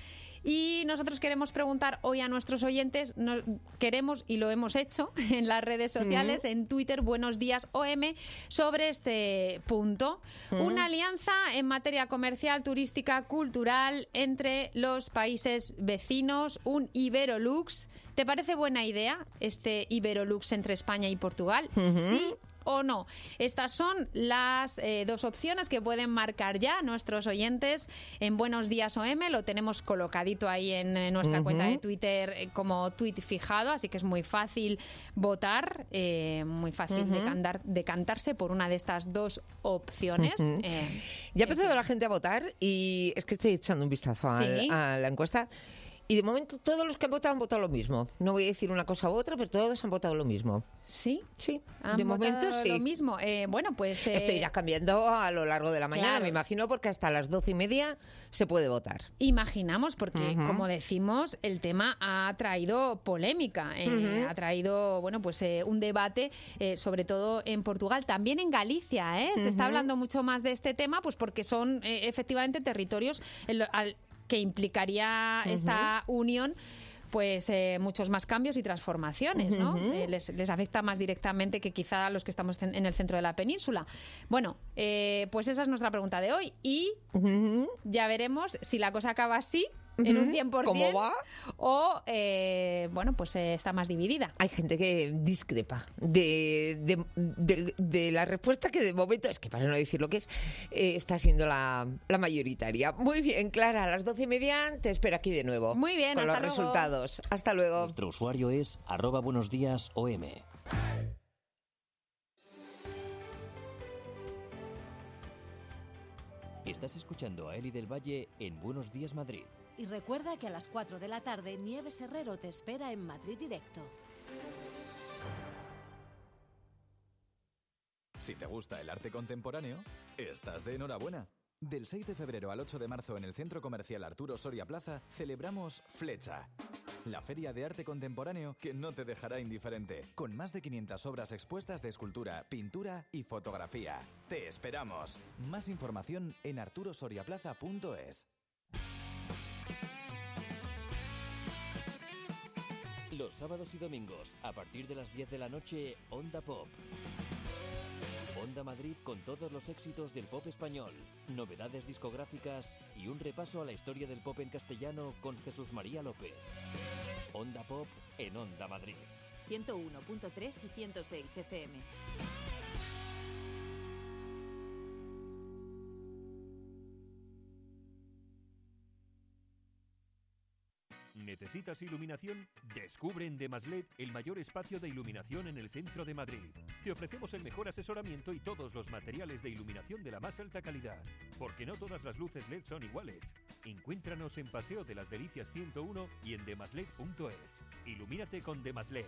Y nosotros queremos preguntar hoy a nuestros oyentes, nos, queremos y lo hemos hecho en las redes sociales, mm. en Twitter, Buenos Días O M, sobre este punto. Mm. Una alianza en materia comercial, turística, cultural entre los países vecinos, un Iberolux. ¿Te parece buena idea este Iberolux entre España y Portugal? Uh-huh. Sí o no. Estas son las eh, dos opciones que pueden marcar ya nuestros oyentes en Buenos Días O M. Lo tenemos colocadito ahí en, en nuestra uh-huh. cuenta de Twitter eh, como tweet fijado, así que es muy fácil votar, eh, muy fácil uh-huh. decantar, decantarse por una de estas dos opciones. Uh-huh. eh, ya ha empezado la gente a votar y es que estoy echando un vistazo a, ¿sí? a la encuesta. Y de momento todos los que han votado han votado lo mismo. No voy a decir una cosa u otra, pero todos han votado lo mismo. ¿Sí? Sí, ¿Han de momento sí. lo mismo. Eh, bueno, pues... Eh... Esto irá cambiando a lo largo de la mañana, claro. me imagino, porque hasta las doce y media se puede votar. Imaginamos, porque uh-huh. como decimos, el tema ha traído polémica. Eh, uh-huh. Ha traído, bueno, pues eh, un debate, eh, sobre todo en Portugal, también en Galicia, ¿eh? Se uh-huh. está hablando mucho más de este tema, pues porque son eh, efectivamente territorios... El, al, que implicaría uh-huh. esta unión pues eh, muchos más cambios y transformaciones, ¿no? Uh-huh. Eh, les, les afecta más directamente que quizá a los que estamos en, en el centro de la península. Bueno, eh, pues esa es nuestra pregunta de hoy y uh-huh. ya veremos si la cosa acaba así, en un cien por ciento, ¿cómo va? O, eh, bueno, pues eh, está más dividida. Hay gente que discrepa de, de, de, de la respuesta que de momento, es que para no decir lo que es, eh, está siendo la, la mayoritaria. Muy bien, Clara, a las doce y media te espero aquí de nuevo. Muy bien, con hasta los luego. resultados. Hasta luego. Nuestro usuario es arroba buenos días O M. Estás escuchando a Eli del Valle en Buenos Días Madrid. Y recuerda que a las cuatro de la tarde Nieves Herrero te espera en Madrid Directo. Si te gusta el arte contemporáneo, estás de enhorabuena. Del seis de febrero al ocho de marzo en el Centro Comercial Arturo Soria Plaza celebramos Flecha, la feria de arte contemporáneo que no te dejará indiferente, con más de quinientas obras expuestas de escultura, pintura y fotografía. Te esperamos. Más información en arturo soria plaza punto es. Los sábados y domingos, a partir de las diez de la noche, Onda Pop. Onda Madrid con todos los éxitos del pop español, novedades discográficas y un repaso a la historia del pop en castellano con Jesús María López. Onda Pop en Onda Madrid. ciento uno punto tres y ciento seis F M. ¿Necesitas iluminación? Descubre en Demaslet el mayor espacio de iluminación en el centro de Madrid. Te ofrecemos el mejor asesoramiento y todos los materiales de iluminación de la más alta calidad. Porque no todas las luces L E D son iguales. Encuéntranos en Paseo de las Delicias ciento uno y en demaslet punto es. Ilumínate con Demaslet.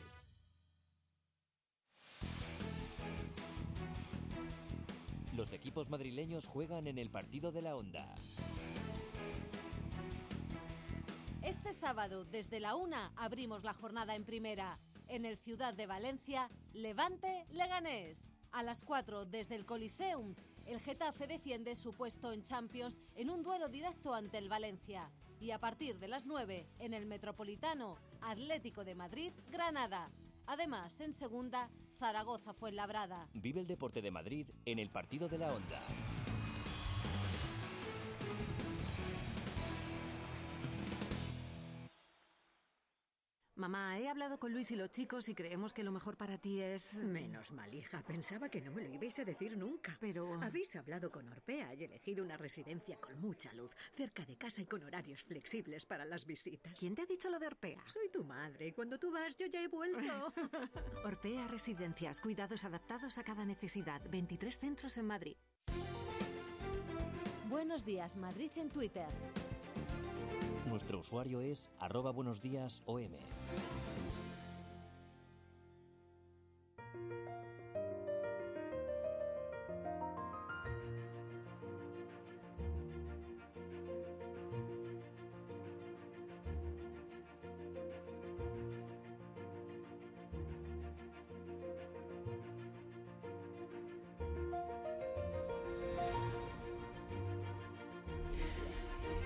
Los equipos madrileños juegan en el partido de la Onda. Este sábado, desde la una, abrimos la jornada en primera. En el Ciudad de Valencia, Levante Leganés. A las cuatro, desde el Coliseum, el Getafe defiende su puesto en Champions en un duelo directo ante el Valencia. Y a partir de las nueve, en el Metropolitano, Atlético de Madrid, Granada. Además, en segunda, Zaragoza Fuenlabrada. Vive el deporte de Madrid en el partido de la Onda. Mamá, he hablado con Luis y los chicos y creemos que lo mejor para ti es... Menos mal, hija. Pensaba que no me lo ibais a decir nunca. Pero... Habéis hablado con Orpea y elegido una residencia con mucha luz, cerca de casa y con horarios flexibles para las visitas. ¿Quién te ha dicho lo de Orpea? Soy tu madre y cuando tú vas yo ya he vuelto. Orpea Residencias, cuidados adaptados a cada necesidad. veintitrés centros en Madrid. Buenos días, Madrid en Twitter. Nuestro usuario es arroba buenos días O M.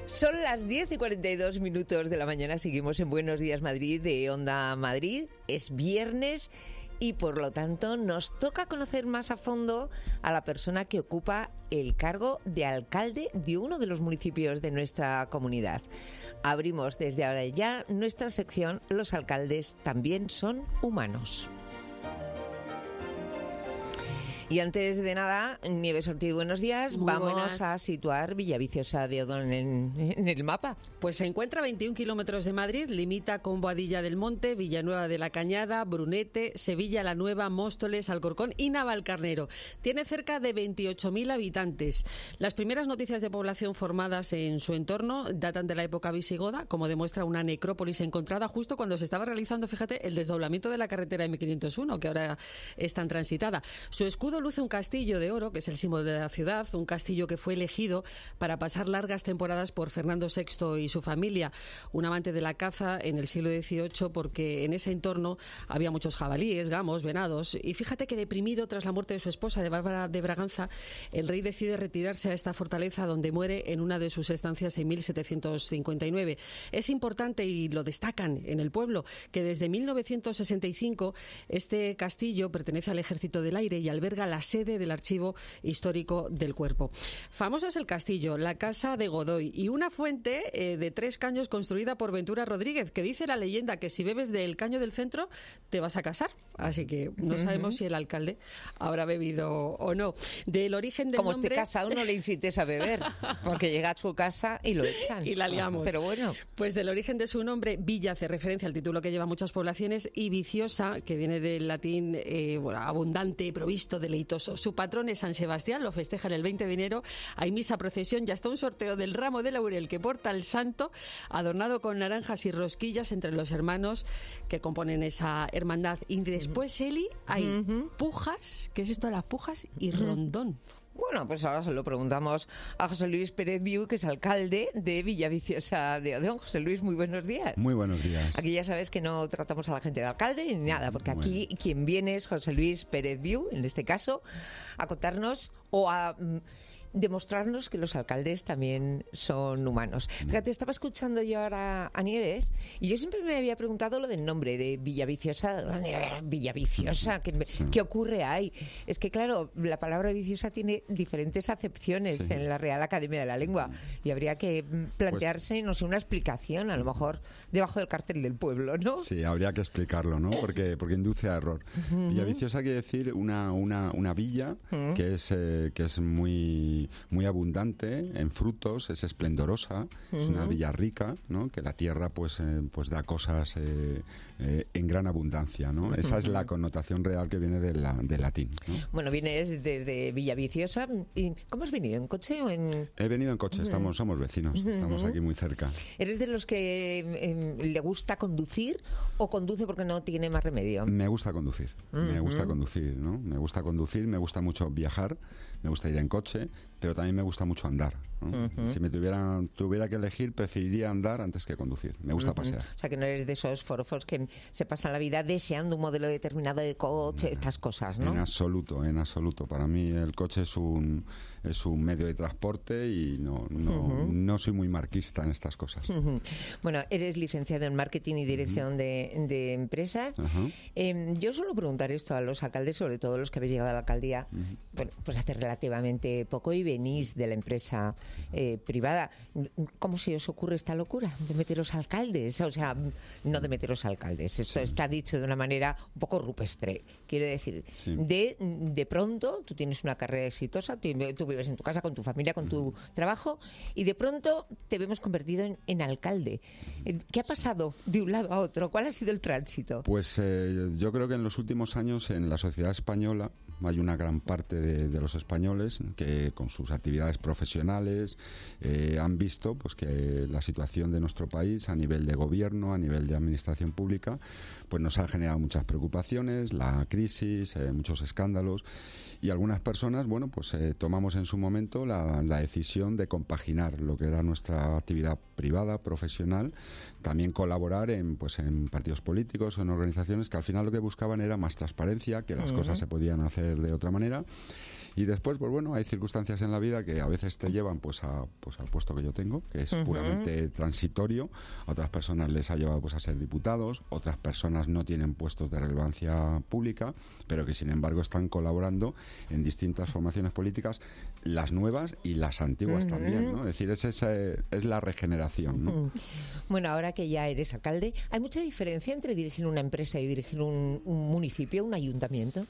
Son las diez y cuarenta y dos minutos de la mañana, seguimos en Buenos Días Madrid de Onda Madrid, es viernes y por lo tanto nos toca conocer más a fondo a la persona que ocupa el cargo de alcalde de uno de los municipios de nuestra comunidad. Abrimos desde ahora ya nuestra sección Los alcaldes también son humanos. Y antes de nada, Nieves Ortiz, buenos días. Muy Vamos buenas. a situar Villaviciosa de Odón en, en el mapa. Pues se encuentra a veintiún kilómetros de Madrid, limita con Boadilla del Monte, Villanueva de la Cañada, Brunete, Sevilla la Nueva, Móstoles, Alcorcón y Navalcarnero. Tiene cerca de veintiocho mil habitantes. Las primeras noticias de población formadas en su entorno datan de la época visigoda, como demuestra una necrópolis encontrada justo cuando se estaba realizando, fíjate, el desdoblamiento de la carretera eme quinientos uno, que ahora es tan transitada. Su escudo luce un castillo de oro, que es el símbolo de la ciudad, un castillo que fue elegido para pasar largas temporadas por Fernando sexto y su familia, un amante de la caza en el siglo dieciocho, porque en ese entorno había muchos jabalíes, gamos, venados, y fíjate que deprimido tras la muerte de su esposa, de Bárbara de Braganza, el rey decide retirarse a esta fortaleza donde muere en una de sus estancias en mil setecientos cincuenta y nueve. Es importante, y lo destacan en el pueblo, que desde mil novecientos sesenta y cinco este castillo pertenece al Ejército del Aire y alberga la sede del Archivo Histórico del Cuerpo. Famoso es el castillo, la casa de Godoy y una fuente eh, de tres caños construida por Ventura Rodríguez, que dice la leyenda que si bebes del caño del centro te vas a casar. Así que no sabemos uh-huh. si el alcalde habrá bebido o no. Del origen del Como nombre... esté casado, no le incites a beber, porque llega a su casa y lo echan. Y la liamos. Pero bueno. Pues del origen de su nombre, Villa hace referencia al título que lleva muchas poblaciones, y viciosa, que viene del latín eh, bueno, abundante, provisto, deleitoso. Su patrón es San Sebastián, lo festejan el veinte de enero, hay misa, procesión y hasta un sorteo del ramo de laurel que porta el santo, adornado con naranjas y rosquillas entre los hermanos que componen esa hermandad. Y después, Eli, hay uh-huh. pujas, ¿qué es esto de las pujas? Y rondón. Bueno, pues ahora se lo preguntamos a José Luis Pérez Viu, que es alcalde de Villaviciosa de Odón. José Luis, muy buenos días. Muy buenos días. Aquí ya sabes que no tratamos a la gente de alcalde ni nada, porque bueno. aquí quien viene es José Luis Pérez Viu, en este caso, a contarnos o a... Mm, demostrarnos que los alcaldes también son humanos. Fíjate, estaba escuchando yo ahora a Nieves y yo siempre me había preguntado lo del nombre de Villaviciosa. Villaviciosa, ¿qué, ¿qué ocurre ahí? Es que claro, la palabra viciosa tiene diferentes acepciones sí. en la Real Academia de la Lengua y habría que plantearse, pues, no sé, una explicación, a lo mejor debajo del cartel del pueblo, ¿no? Sí, habría que explicarlo, ¿no? Porque, porque induce a error. Uh-huh. Villaviciosa quiere decir una, una, una villa uh-huh. que es, eh, que es muy muy abundante en frutos, es esplendorosa, uh-huh. es una villa rica, ¿no? Que la tierra pues eh, pues da cosas eh, eh, en gran abundancia, ¿no? Uh-huh. Esa es la connotación real que viene de la, del latín, ¿no? Bueno, vienes desde Villaviciosa. ¿Y cómo has venido? ¿En coche o en...? He venido en coche, estamos, somos vecinos, uh-huh. estamos aquí muy cerca. ¿Eres de los que eh, le gusta conducir o conduce porque no tiene más remedio? Me gusta conducir, uh-huh. me gusta conducir, ¿no? Me gusta conducir, me gusta mucho viajar, me gusta ir en coche, pero también me gusta mucho andar, ¿no? Uh-huh. Si me tuviera, tuviera que elegir, preferiría andar antes que conducir. Me gusta uh-huh. pasear. O sea, que no eres de esos forofos que se pasan la vida deseando un modelo determinado de coche, no, estas cosas, ¿no? En absoluto, en absoluto. Para mí el coche es un, es un medio de transporte y no, no, uh-huh. no soy muy marquista en estas cosas. Uh-huh. Bueno, eres licenciado en Marketing y Dirección uh-huh. de, de Empresas. Uh-huh. Eh, yo suelo preguntar esto a los alcaldes, sobre todo los que habéis llegado a la alcaldía, uh-huh. bueno, pues hace relativamente poco y venís de la empresa eh, privada. ¿Cómo se os ocurre esta locura de meteros alcaldes? O sea, no de meteros alcaldes. Esto sí. está dicho de una manera un poco rupestre. Quiero decir, sí. de, de pronto tú tienes una carrera exitosa, tú, tú vives en tu casa con tu familia, con tu trabajo, y de pronto te vemos convertido en, en alcalde. ¿Qué ha pasado de un lado a otro? ¿Cuál ha sido el tránsito? Pues eh, yo creo que en los últimos años en la sociedad española hay una gran parte de, de los españoles que con sus actividades profesionales eh, han visto pues que la situación de nuestro país a nivel de gobierno, a nivel de administración pública, pues nos ha generado muchas preocupaciones, la crisis, eh, muchos escándalos, y algunas personas, bueno, pues eh, tomamos en su momento la, la decisión de compaginar lo que era nuestra actividad privada, profesional, también colaborar en, pues, en partidos políticos o en organizaciones que al final lo que buscaban era más transparencia, que las uh-huh. cosas se podían hacer de otra manera. Y después, pues bueno, hay circunstancias en la vida que a veces te llevan pues a pues al puesto que yo tengo, que es uh-huh. puramente transitorio. A otras personas les ha llevado pues a ser diputados, otras personas no tienen puestos de relevancia pública, pero que sin embargo están colaborando en distintas formaciones políticas, las nuevas y las antiguas uh-huh. también, ¿no? Es decir, es, esa, es la regeneración, ¿no? Uh-huh. Bueno, ahora que ya eres alcalde, ¿hay mucha diferencia entre dirigir una empresa y dirigir un, un municipio, un ayuntamiento?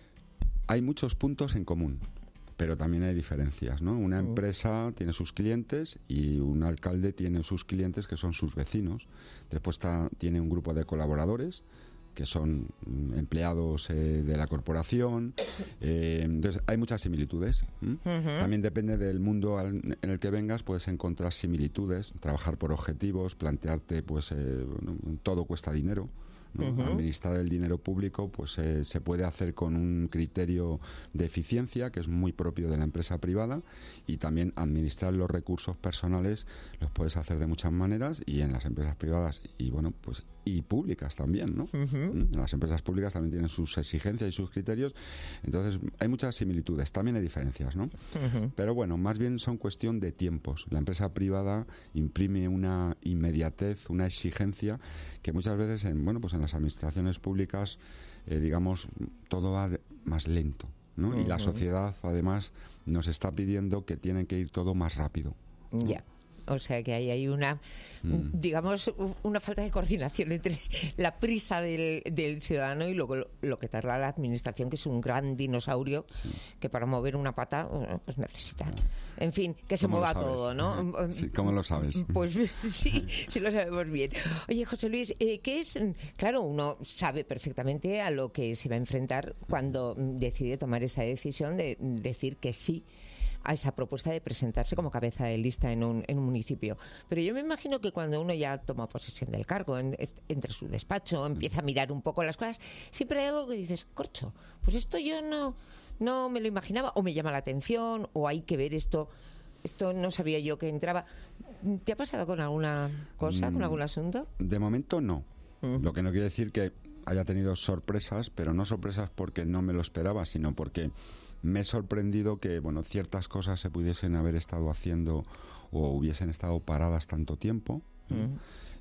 Hay muchos puntos en común, pero también hay diferencias, ¿no? Una empresa tiene sus clientes y un alcalde tiene sus clientes que son sus vecinos. Después está, tiene un grupo de colaboradores que son empleados eh, de la corporación. Eh, entonces, hay muchas similitudes. ¿Mm? Uh-huh. También depende del mundo al, en el que vengas, puedes encontrar similitudes, trabajar por objetivos, plantearte, pues, eh, todo cuesta dinero. ¿no? Uh-huh. Administrar el dinero público pues eh, se puede hacer con un criterio de eficiencia que es muy propio de la empresa privada, y también administrar los recursos personales los puedes hacer de muchas maneras, y en las empresas privadas y bueno pues y públicas también, ¿no? Uh-huh. Las empresas públicas también tienen sus exigencias y sus criterios, entonces hay muchas similitudes, también hay diferencias, ¿no? Uh-huh. Pero bueno, más bien son cuestión de tiempos. La empresa privada imprime una inmediatez, una exigencia que muchas veces en bueno pues en las administraciones públicas eh, digamos todo va de, más lento, ¿no? Uh-huh. Y la sociedad además nos está pidiendo que tiene que ir todo más rápido, ¿no? Ya. Yeah. O sea que ahí hay una, mm. digamos, una falta de coordinación entre la prisa del, del ciudadano y luego lo, lo que tarda la administración, que es un gran dinosaurio sí. que para mover una pata pues necesita, en fin, que se mueva todo, ¿no? Sí, ¿cómo lo sabes? Pues sí, sí lo sabemos bien. Oye, José Luis, eh, ¿qué es? Claro, uno sabe perfectamente a lo que se va a enfrentar cuando decide tomar esa decisión de decir que sí a esa propuesta de presentarse como cabeza de lista en un, en un municipio. Pero yo me imagino que cuando uno ya toma posesión del cargo, en, entre su despacho, empieza a mirar un poco las cosas, siempre hay algo que dices, corcho, pues esto yo no, no me lo imaginaba, o me llama la atención, o hay que ver esto, esto no sabía yo que entraba. ¿Te ha pasado con alguna cosa, mm, con algún asunto? De momento no. Mm. Lo que no quiere decir que haya tenido sorpresas, pero no sorpresas porque no me lo esperaba, sino porque me he sorprendido que bueno ciertas cosas se pudiesen haber estado haciendo o hubiesen estado paradas tanto tiempo. Mm.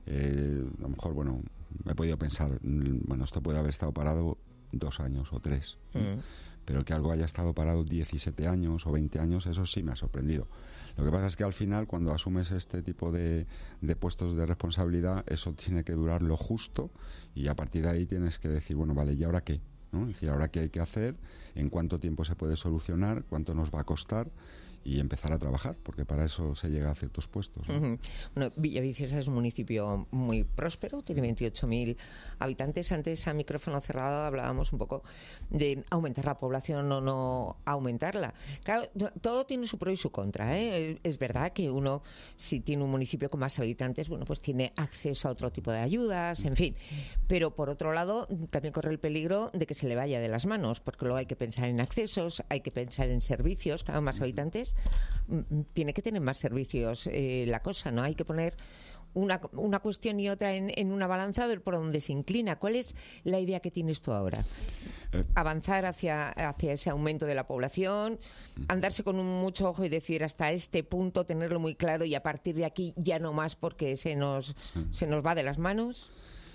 Eh, a lo mejor, bueno, me he podido pensar, bueno, esto puede haber estado parado dos años o tres, mm. pero que algo haya estado parado diecisiete años o veinte años, eso sí me ha sorprendido. Lo que pasa es que al final, cuando asumes este tipo de, de puestos de responsabilidad, eso tiene que durar lo justo, y a partir de ahí tienes que decir, bueno, vale, ¿y ahora qué? ¿No? Es decir, ahora qué hay que hacer, en cuánto tiempo se puede solucionar, cuánto nos va a costar, y empezar a trabajar, porque para eso se llega a ciertos puestos, ¿no? Uh-huh. Bueno, Villaviciosa es un municipio muy próspero, tiene veintiocho mil habitantes. Antes, a micrófono cerrado, hablábamos un poco de aumentar la población o no aumentarla. Claro, todo tiene su pro y su contra, ¿eh? Es verdad que uno, si tiene un municipio con más habitantes, bueno, pues tiene acceso a otro tipo de ayudas, en fin. Pero, por otro lado, también corre el peligro de que se le vaya de las manos, porque luego hay que pensar en accesos, hay que pensar en servicios. Claro, más habitantes tiene que tener más servicios eh, la cosa, ¿no? Hay que poner una, una cuestión y otra en, en una balanza, a ver por dónde se inclina. ¿Cuál es la idea que tienes tú ahora? Eh. ¿Avanzar hacia, hacia ese aumento de la población? ¿Andarse con un mucho ojo y decir hasta este punto, tenerlo muy claro, y a partir de aquí ya no más porque se nos, sí. se nos va de las manos?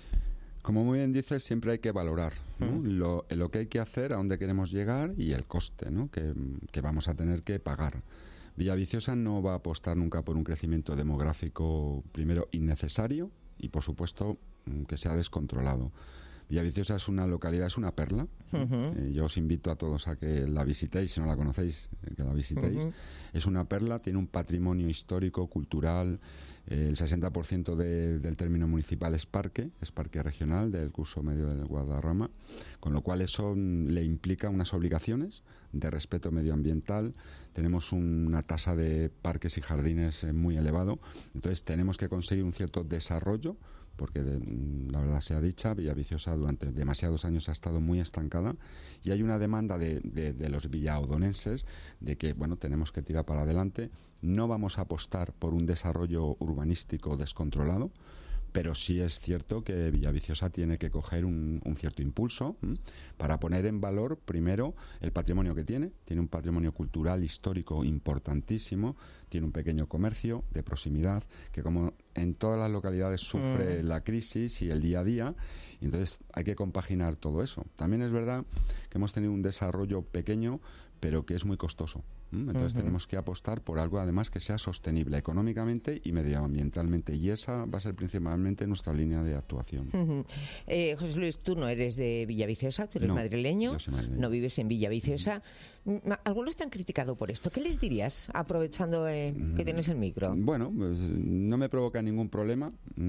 Como muy bien dices, siempre hay que valorar, ¿no? Mm. lo, lo que hay que hacer, a dónde queremos llegar y el coste, ¿no? que, que vamos a tener que pagar. Villaviciosa no va a apostar nunca por un crecimiento demográfico, primero, innecesario, y por supuesto que sea descontrolado. Villaviciosa es una localidad, es una perla. Uh-huh. Eh, yo os invito a todos a que la visitéis, si no la conocéis, que la visitéis. Uh-huh. Es una perla, tiene un patrimonio histórico, cultural. Eh, el sesenta por ciento de, del término municipal es parque, es parque regional del curso medio del Guadarrama, con lo cual eso le implica unas obligaciones de respeto medioambiental. Tenemos una tasa de parques y jardines eh, muy elevado, entonces tenemos que conseguir un cierto desarrollo, porque de, la verdad sea dicha, Villaviciosa durante demasiados años ha estado muy estancada, y hay una demanda de, de, de los villaodonenses de que, bueno, tenemos que tirar para adelante. No vamos a apostar por un desarrollo urbanístico descontrolado, pero sí es cierto que Villaviciosa tiene que coger un, un cierto impulso ¿m? para poner en valor, primero, el patrimonio que tiene. Tiene un patrimonio cultural, histórico importantísimo, tiene un pequeño comercio de proximidad, que como en todas las localidades sufre mm. la crisis y el día a día, y entonces hay que compaginar todo eso. También es verdad que hemos tenido un desarrollo pequeño, pero que es muy costoso. Entonces uh-huh. tenemos que apostar por algo además que sea sostenible económicamente y medioambientalmente, y esa va a ser principalmente nuestra línea de actuación. Uh-huh. eh, José Luis, tú no eres de Villaviciosa, tú eres no, madrileño, yo soy madrileño, no vives en Villaviciosa. Uh-huh. Algunos te han criticado por esto. ¿Qué les dirías, aprovechando eh, que tienes el micro? Bueno, pues no me provoca ningún problema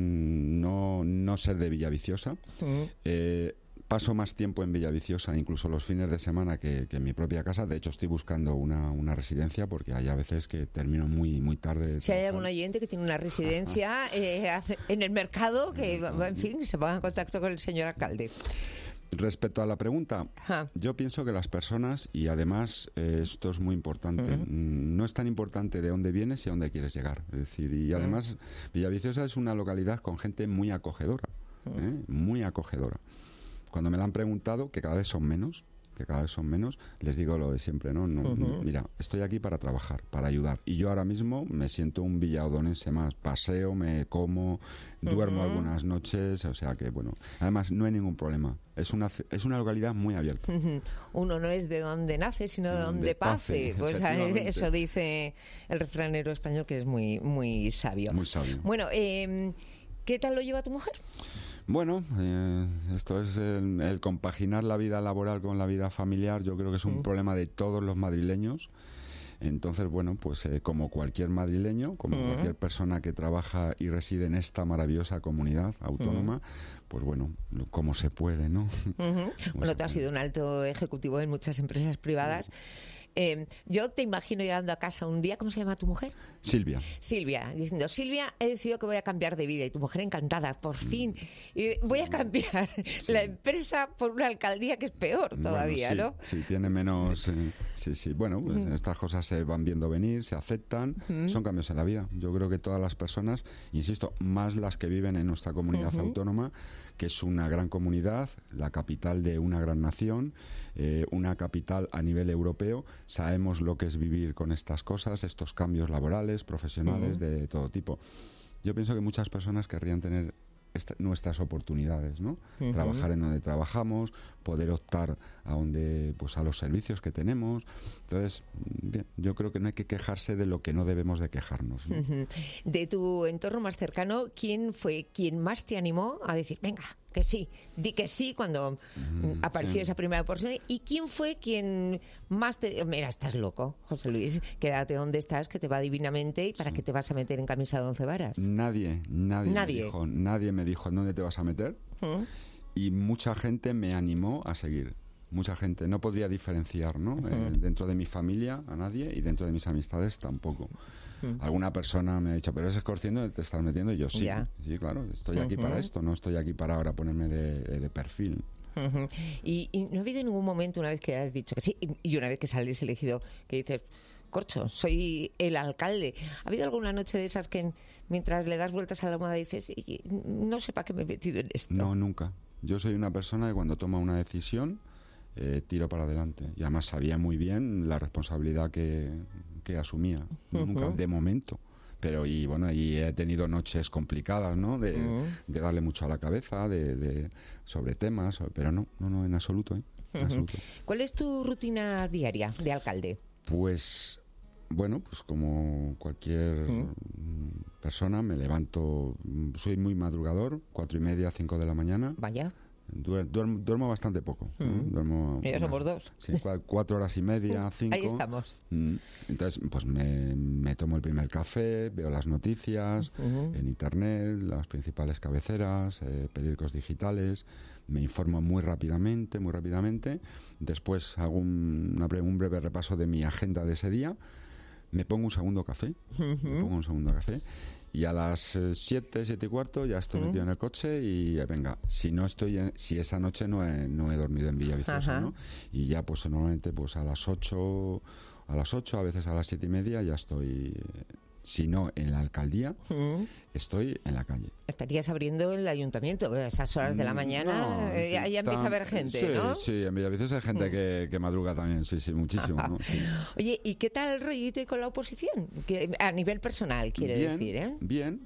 no, no ser de Villaviciosa. Uh-huh. eh, Paso más tiempo en Villaviciosa, incluso los fines de semana, que, que en mi propia casa. De hecho, estoy buscando una, una residencia porque hay a veces que termino muy muy tarde. Si hay algún oyente que tiene una residencia eh, en el mercado, que, en fin, se ponga en contacto con el señor alcalde. Respecto a la pregunta, Ajá. yo pienso que las personas, y además eh, esto es muy importante, uh-huh. no es tan importante de dónde vienes y a dónde quieres llegar. Es decir, y además uh-huh. Villaviciosa es una localidad con gente muy acogedora, uh-huh. ¿eh? muy acogedora. Cuando me la han preguntado, que cada vez son menos, que cada vez son menos, les digo lo de siempre, ¿no? no uh-huh. Mira, estoy aquí para trabajar, para ayudar. Y yo ahora mismo me siento un villaodonense más. Paseo, me como, duermo uh-huh. algunas noches, o sea que, bueno, además no hay ningún problema. Es una es una localidad muy abierta. Uh-huh. Uno no es de donde nace, sino de donde pase. Pues eso dice el refranero español, que es muy, muy sabio. Muy sabio. Bueno, eh, ¿qué tal lo lleva tu mujer? Bueno, eh, esto es el, el compaginar la vida laboral con la vida familiar. Yo creo que es un mm. problema de todos los madrileños. Entonces, bueno, pues eh, como cualquier madrileño, como mm. cualquier persona que trabaja y reside en esta maravillosa comunidad autónoma, mm. pues bueno, como se puede, ¿no? Uh-huh. Bueno, tú has sido un alto ejecutivo en muchas empresas privadas. Mm. Eh, yo te imagino llegando a casa un día, ¿cómo se llama tu mujer? Silvia. Silvia, diciendo, Silvia, he decidido que voy a cambiar de vida. Y tu mujer encantada, por fin. Y voy a cambiar sí. la empresa por una alcaldía que es peor todavía, bueno, sí, ¿no? Sí, tiene menos... Eh, sí, sí. Bueno, pues mm. estas cosas se van viendo venir, se aceptan, mm. son cambios en la vida. Yo creo que todas las personas, insisto, más las que viven en nuestra comunidad uh-huh. autónoma, que es una gran comunidad, la capital de una gran nación, eh, una capital a nivel europeo. Sabemos lo que es vivir con estas cosas, estos cambios laborales, profesionales, uh-huh. de todo tipo. Yo pienso que muchas personas querrían tener esta, nuestras oportunidades, ¿no? Uh-huh. Trabajar en donde trabajamos, poder optar a donde, pues a los servicios que tenemos. Entonces, bien, yo creo que no hay que quejarse de lo que no debemos de quejarnos, ¿no? Uh-huh. De tu entorno más cercano, ¿quién fue quien más te animó a decir, venga, que sí, di que sí cuando mm, apareció sí. esa primera oportunidad? ¿Y quién fue quien más te... Mira, estás loco, José Luis, quédate donde estás, que te va divinamente, y para sí. qué te vas a meter en camisa de once varas? Nadie, nadie, nadie. Me dijo, nadie me dijo en dónde te vas a meter. ¿Mm? Y mucha gente me animó a seguir. Mucha gente, no podría diferenciar, ¿no? Uh-huh. Eh, dentro de mi familia a nadie, y dentro de mis amistades tampoco. Uh-huh. Alguna persona me ha dicho, pero es escorciendo, te estás metiendo, y yo sí, yeah. sí, claro, estoy aquí uh-huh. para esto, no estoy aquí para ahora ponerme de, de perfil. Uh-huh. y, y no ha habido ningún momento, una vez que has dicho que sí, y una vez que sales elegido, que dices, corcho, soy el alcalde. ¿Ha habido alguna noche de esas que mientras le das vueltas a la almohada dices, no sé para qué me he metido en esto? No, nunca. Yo soy una persona que cuando toma una decisión eh, tiro para adelante. Y además sabía muy bien la responsabilidad que, que asumía. Uh-huh. Nunca, de momento. Pero y bueno, y he tenido noches complicadas, ¿no? De, uh-huh. de darle mucho a la cabeza, de, de sobre temas, pero no, no, no, en absoluto, ¿eh? En uh-huh. absoluto. ¿Cuál es tu rutina diaria de alcalde? Pues, bueno, pues como cualquier uh-huh. persona, me levanto, soy muy madrugador, cuatro y media, cinco de la mañana. Vaya. Duermo, duermo bastante poco. Uh-huh. ¿no? Duermo, ya somos dos. Sí, cuatro horas y media, cinco. Ahí estamos. Entonces, pues me, me tomo el primer café, veo las noticias uh-huh. en internet, las principales cabeceras, eh, periódicos digitales, me informo muy rápidamente, muy rápidamente. Después hago un, una, un breve repaso de mi agenda de ese día. Me pongo un segundo café. Uh-huh. Me pongo un segundo café. Y a las siete, siete y cuarto ya estoy metido uh-huh. en el coche y venga, si no estoy en, si esa noche no he, no he dormido en Villaviciosa, ¿no? Y ya pues normalmente pues a las ocho, a las ocho, a veces a las siete y media ya estoy Si no en la alcaldía, Mm. estoy en la calle. Estarías abriendo el ayuntamiento a esas horas de la mañana. No, eh, sí, ya ya empieza a tan- haber gente, sí, ¿no? Sí, en Villaviciosa hay gente que, que madruga también, sí, sí, muchísimo. ¿no? Sí. Oye, ¿y qué tal el rollito con la oposición? Que, a nivel personal, quiere bien, decir, ¿eh? Bien,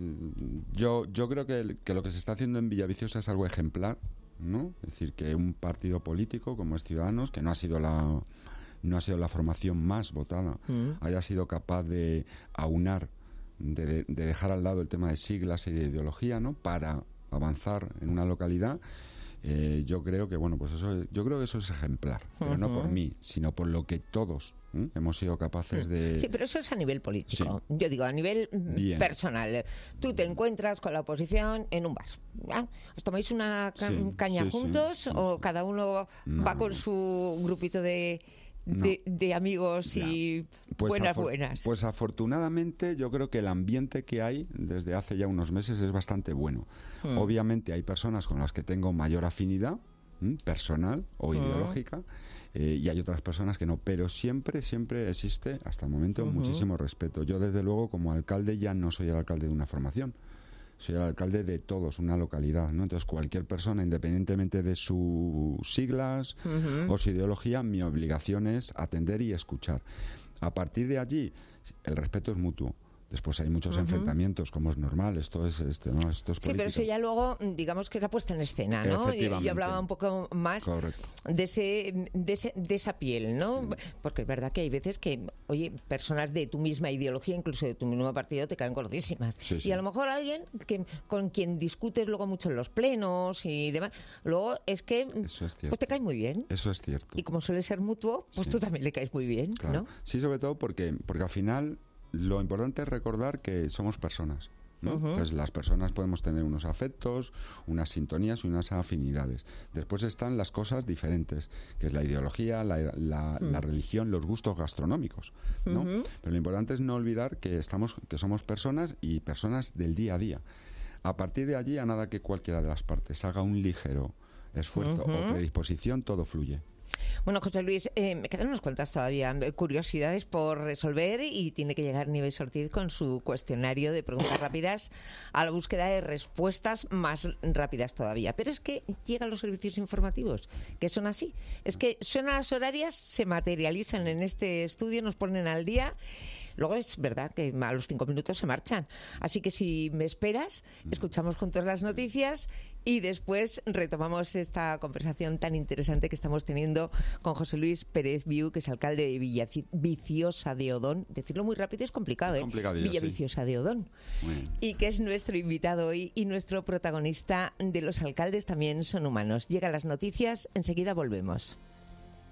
eh, yo, yo creo que, el- que lo que se está haciendo en Villaviciosa es algo ejemplar, ¿no? Es decir, que un partido político como es Ciudadanos, que no ha sido la, no ha sido la formación más votada, Mm. haya sido capaz de aunar, de, de dejar al lado el tema de siglas y de ideología, ¿no? Para avanzar en una localidad. Eh, yo creo que bueno, pues eso, yo creo que eso es ejemplar, pero no por Ujú. mí, sino por lo que todos ¿eh? hemos sido capaces de. Sí, pero eso es a nivel político. Yo digo, a nivel mm, Bien. personal. Tú te encuentras con la oposición en un bar. ¿ya? ¿Os tomáis una ca- Sí, caña sí, sí, juntos sí. o cada uno No. va con su grupito de, de, de amigos y buenas, afor- buenas? Pues afortunadamente yo creo que el ambiente que hay desde hace ya unos meses es bastante bueno. Mm. Obviamente hay personas con las que tengo mayor afinidad ¿m? personal o Mm. ideológica eh, y hay otras personas que no, pero siempre, siempre existe hasta el momento Ujú. muchísimo respeto. Yo desde luego como alcalde ya no soy el alcalde de una formación. Soy el alcalde de todos, una localidad, ¿no? Entonces, cualquier persona, independientemente de sus siglas Ujú. o su ideología, mi obligación es atender y escuchar. A partir de allí, el respeto es mutuo. Después hay muchos Ujú. enfrentamientos, como es normal. Esto es, este, ¿no? Esto es Sí, pero política. eso ya luego, digamos que es la puesta en escena, ¿no? Yo, Efectivamente. yo hablaba un poco más Correcto. de ese, de ese de esa piel, ¿no? Porque es verdad que hay veces que, oye, personas de tu misma ideología, incluso de tu mismo partido, te caen gordísimas. Sí, sí. Y a lo mejor alguien que con quien discutes luego mucho en los plenos y demás, luego es que Eso es cierto. pues te cae muy bien. Eso es cierto. Y como suele ser mutuo, pues Sí. tú también le caes muy bien, Claro. ¿no? Sí, sobre todo porque, porque al final lo importante es recordar que somos personas. ¿no? Ujú. Entonces las personas podemos tener unos afectos, unas sintonías y unas afinidades. Después están las cosas diferentes, que es la ideología, la, la- Mm. la religión, los gustos gastronómicos. ¿no? Ujú. Pero lo importante es no olvidar que estamos, que somos personas y personas del día a día. A partir de allí, a nada que cualquiera de las partes haga un ligero esfuerzo Ujú. o predisposición, todo fluye. Bueno, José Luis, eh, me quedan unas cuantas todavía eh, curiosidades por resolver y tiene que llegar Nieves Ortiz con su cuestionario de preguntas rápidas a la búsqueda de respuestas más rápidas todavía. Pero es que llegan los servicios informativos, que son así. Es que suenan las horarias, se materializan en este estudio, nos ponen al día. Luego es verdad que a los cinco minutos se marchan. Así que si me esperas, escuchamos juntos las noticias y después retomamos esta conversación tan interesante que estamos teniendo con José Luis Pérez Viu, que es alcalde de Villaviciosa de Odón. Decirlo muy rápido es complicado, ¿eh? Complicadillo, sí. Villaviciosa de Odón. Muy bien. Y que es nuestro invitado hoy y nuestro protagonista de Los alcaldes también son humanos. Llegan las noticias, enseguida volvemos.